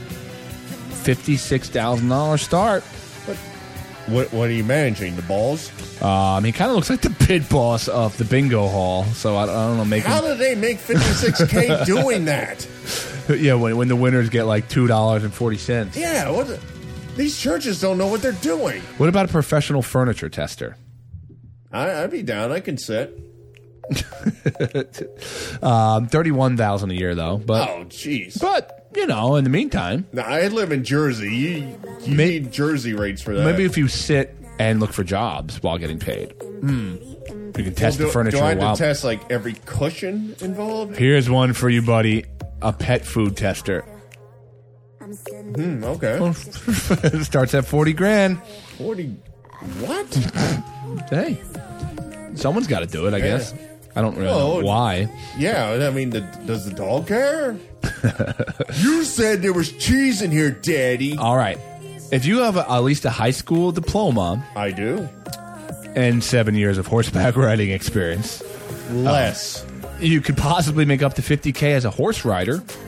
$56,000 start. What are you managing? The balls? He kind of looks like the pit boss of the bingo hall. So I don't know. How do they make $56K doing that? Yeah, when the winners get like $2.40. Yeah, these churches don't know what they're doing. What about a professional furniture tester? I'd be down. I can sit. $31,000 a year though. But oh, jeez. But in the meantime, now, I live in Jersey. You need Jersey rates for that. Maybe if you sit and look for jobs while getting paid, you can test the furniture. Do I have to test like every cushion involved? Here's one for you, buddy: a pet food tester. Okay. Starts at $40,000. 40. What? Hey, someone's got to do it, I guess. I don't really know why. Yeah, I mean, does the dog care? You said there was cheese in here, Daddy. All right. If you have at least a high school diploma. I do. And 7 years of horseback riding experience. Less. You could possibly make up to $50K as a horse rider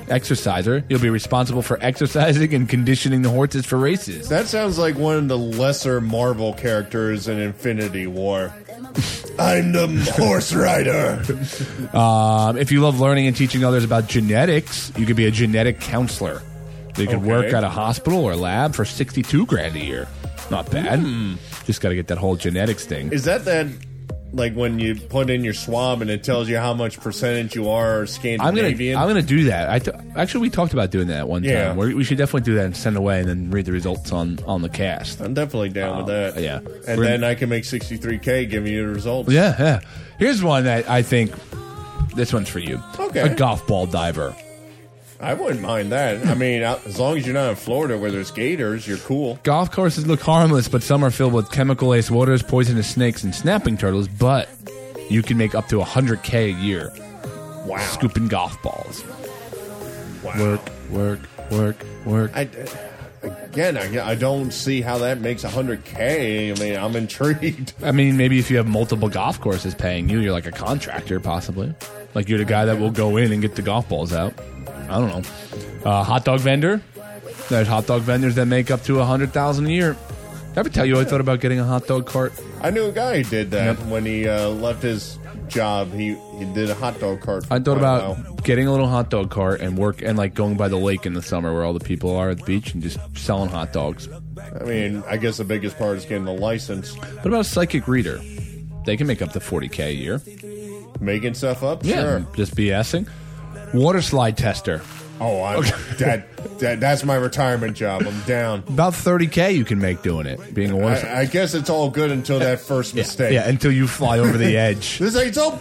exerciser. You'll be responsible for exercising and conditioning the horses for races. That sounds like one of the lesser Marvel characters in Infinity War. I'm the horse rider. If you love learning and teaching others about genetics, you could be a genetic counselor. You could work at a hospital or lab for $62,000 a year. Not bad. Just got to get that whole genetics thing. Is that like when you put in your swab and it tells you how much percentage you are Scandinavian? I'm gonna do that. Actually, we talked about doing that one time. We should definitely do that and send it away and then read the results on the cast. I'm definitely down with that. Yeah. And then I can make $63K giving you the results. Yeah. Here's one that I think this one's for you. Okay. A golf ball diver. I wouldn't mind that. I mean, as long as you're not in Florida where there's gators, you're cool. Golf courses look harmless, but some are filled with chemical-laced waters, poisonous snakes, and snapping turtles. But you can make up to $100K a year. Wow. Scooping golf balls. Wow. Work. I don't see how that makes $100K. I mean, I'm intrigued. I mean, maybe if you have multiple golf courses paying you, you're like a contractor, possibly. Like you're the guy that will go in and get the golf balls out. I don't know. Hot dog vendor. There's hot dog vendors that make up to $100,000 a year. Did I ever tell you I thought about getting a hot dog cart? I knew a guy who did that when he left his job. He did a hot dog cart. I thought about getting a little hot dog cart and work and like going by the lake in the summer where all the people are at the beach and just selling hot dogs. I mean, I guess the biggest part is getting the license. What about a psychic reader? They can make up to $40K a year. Making stuff up? Yeah, Sure. just BSing. Water slide tester. Oh, that's my retirement job. I'm down. About $30K you can make doing it. Being a water slide. I guess it's all good until that first mistake. Yeah, until you fly over the edge. This ain't so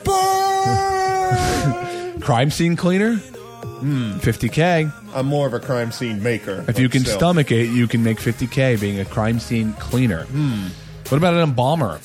burn! Crime scene cleaner? $50K. I'm more of a crime scene maker. If you can still. stomach it, you can make $50K being a crime scene cleaner. What about an embalmer?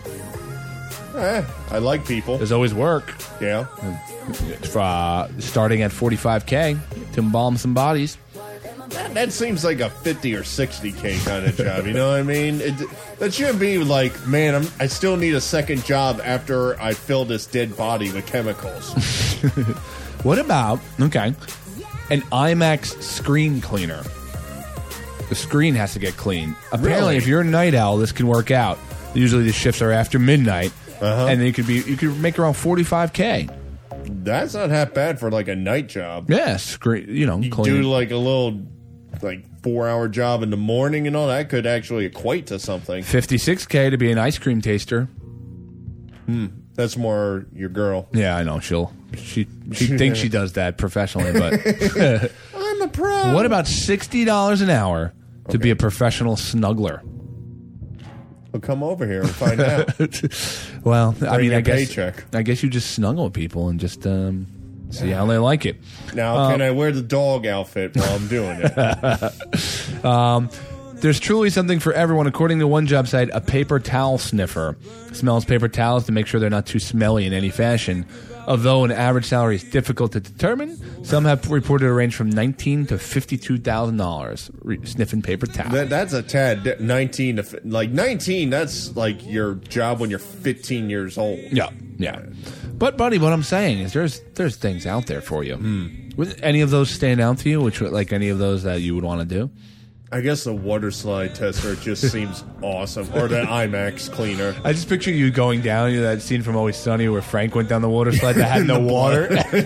I like people. There's always work. Yeah. Starting at $45K to embalm some bodies. That seems like a 50 or 60K kind of job. You know what I mean? That shouldn't be like, man, I still need a second job after I fill this dead body with chemicals. What about, an IMAX screen cleaner? The screen has to get cleaned. Apparently, Really? if you're a night owl, this can work out. Usually the shifts are after midnight. And you could make around $45K. That's not half bad for like a night job. Yeah, screen. You Do clean. like a little 4-hour job in the morning and all that could actually equate to something. $56K to be an ice cream taster. That's more your girl. Yeah, I know. She thinks she does that professionally, but I'm a pro. what about $60 an hour to be a professional snuggler? Well, come over here and find out. Well, I mean, your I guess paycheck. I guess you just snuggle with people and just see how they like it. Now, can I wear the dog outfit while I'm doing it? There's truly something for everyone. According to one job site, a paper towel sniffer smells paper towels to make sure they're not too smelly in any fashion. Although an average salary is difficult to determine, some have reported a range from $19,000 to $52,000 sniffing paper towels. That's a tad 19 to 19. That's like your job when you're 15 years old. Yeah. But, buddy, what I'm saying is there's things out there for you. Would any of those stand out to you? Which, like, any of those that you would want to do? I guess the water slide tester just seems awesome. Or the IMAX cleaner. I just picture you going down. You know that scene from Always Sunny where Frank went down the water slide that had no water.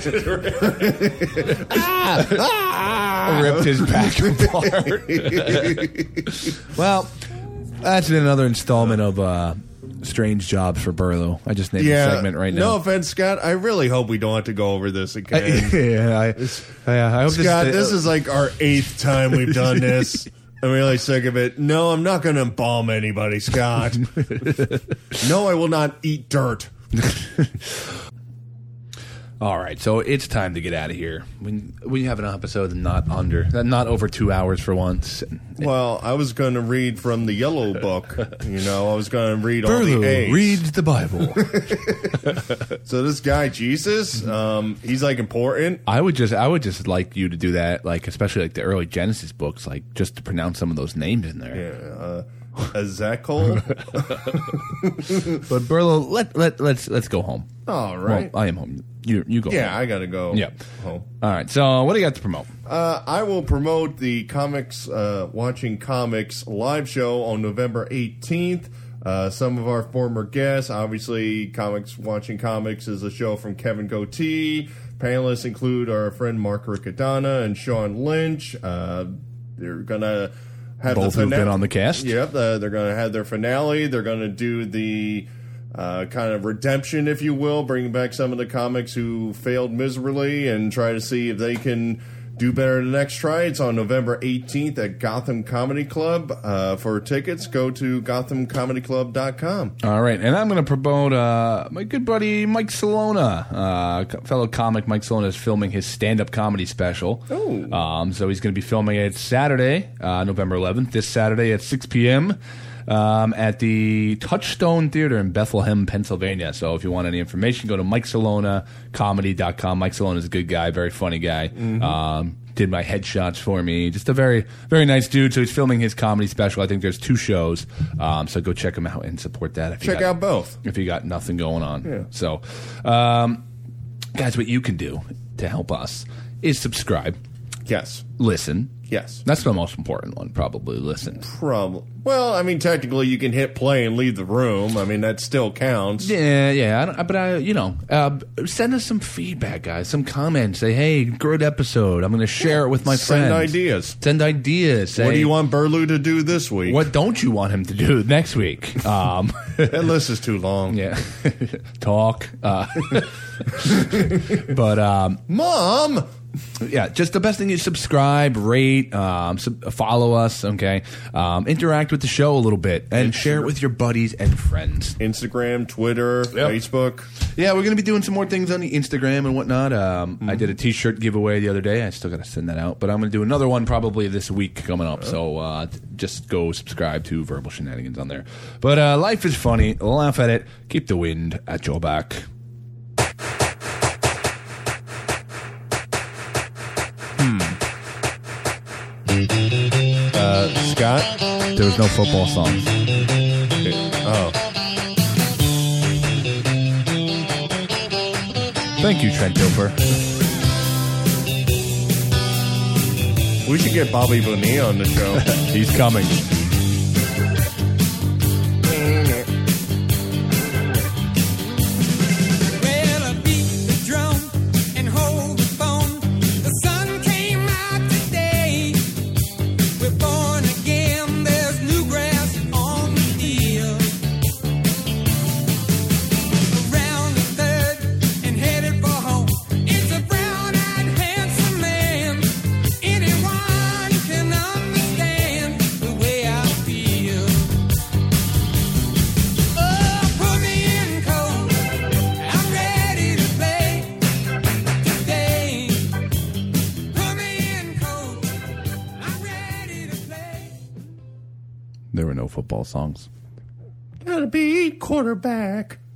Ripped his back apart. Well, that's another installment of Strange Jobs for Burlew. I just named the segment right now. No offense, Scott. I really hope we don't have to go over this again. I hope Scott, this is like our 8th time we've done this. I'm really sick of it. No, I'm not going to embalm anybody, Scott. No, I will not eat dirt. All right, so it's time to get out of here. We have an episode not over 2 hours for once. Well, I was going to read from the Yellow Book. I was going to read all Burlew the A's. reads the Bible. So this guy Jesus, he's like important. I would just like you to do that, like especially like the early Genesis books, like just to pronounce some of those names in there. Yeah. Ezekiel. But Burlo, let's go home. All right. Well, I am home. You go. Yeah, home. I gotta go. Yeah. Home. All right. So what do you got to promote? I will promote the Watching Comics live show on November 18th. Some of our former guests, obviously, Watching Comics is a show from Kevin Goatee. Panelists include our friend Mark Riccadonna and Sean Lynch. They're gonna have Both who've been on the cast. Yep, they're gonna have their finale. They're gonna do the kind of redemption, if you will, bringing back some of the comics who failed miserably and try to see if they can do better the next try. It's on November 18th at Gotham Comedy Club. For tickets, go to GothamComedyClub.com. All right, and I'm going to promote my good buddy Mike Salona. Fellow comic Mike Salona is filming his stand-up comedy special. Oh. So he's going to be filming it Saturday, November 11th, this Saturday at 6 p.m., at the Touchstone Theater in Bethlehem, Pennsylvania. So if you want any information, go to MikeSalonacomedy.com. Mike Salona is a good guy, very funny guy. Did my headshots for me. Just a very, very nice dude. So he's filming his comedy special. I think there's 2 shows. So go check him out and support that. Check out both. If you got nothing going on. Yeah. So, guys, what you can do to help us is subscribe. Yes. Listen. Yes. That's the most important one, probably. Listen. Well, I mean, technically, you can hit play and leave the room. I mean, that still counts. Yeah. Send us some feedback, guys. Some comments. Say, hey, great episode. I'm going to share it with my friends. Send ideas. Say, what do you want Burlu to do this week? What don't you want him to do next week? That list is too long. Yeah. Talk. Mom! Yeah, just the best thing is subscribe, rate, follow us, okay? Interact with the show a little bit and share it with your buddies and friends. Instagram, Twitter, Facebook. Yeah, we're going to be doing some more things on the Instagram and whatnot. I did a T-shirt giveaway the other day. I still got to send that out, but I'm going to do another one probably this week coming up. So just go subscribe to Verbal Shenanigans on there. But life is funny. Laugh at it. Keep the wind at your back. Scott? There was no football songs. Oh. Thank you, Trent Dilfer. We should get Bobby Bonilla on the show. He's coming. There were no football songs. Gotta be quarterback.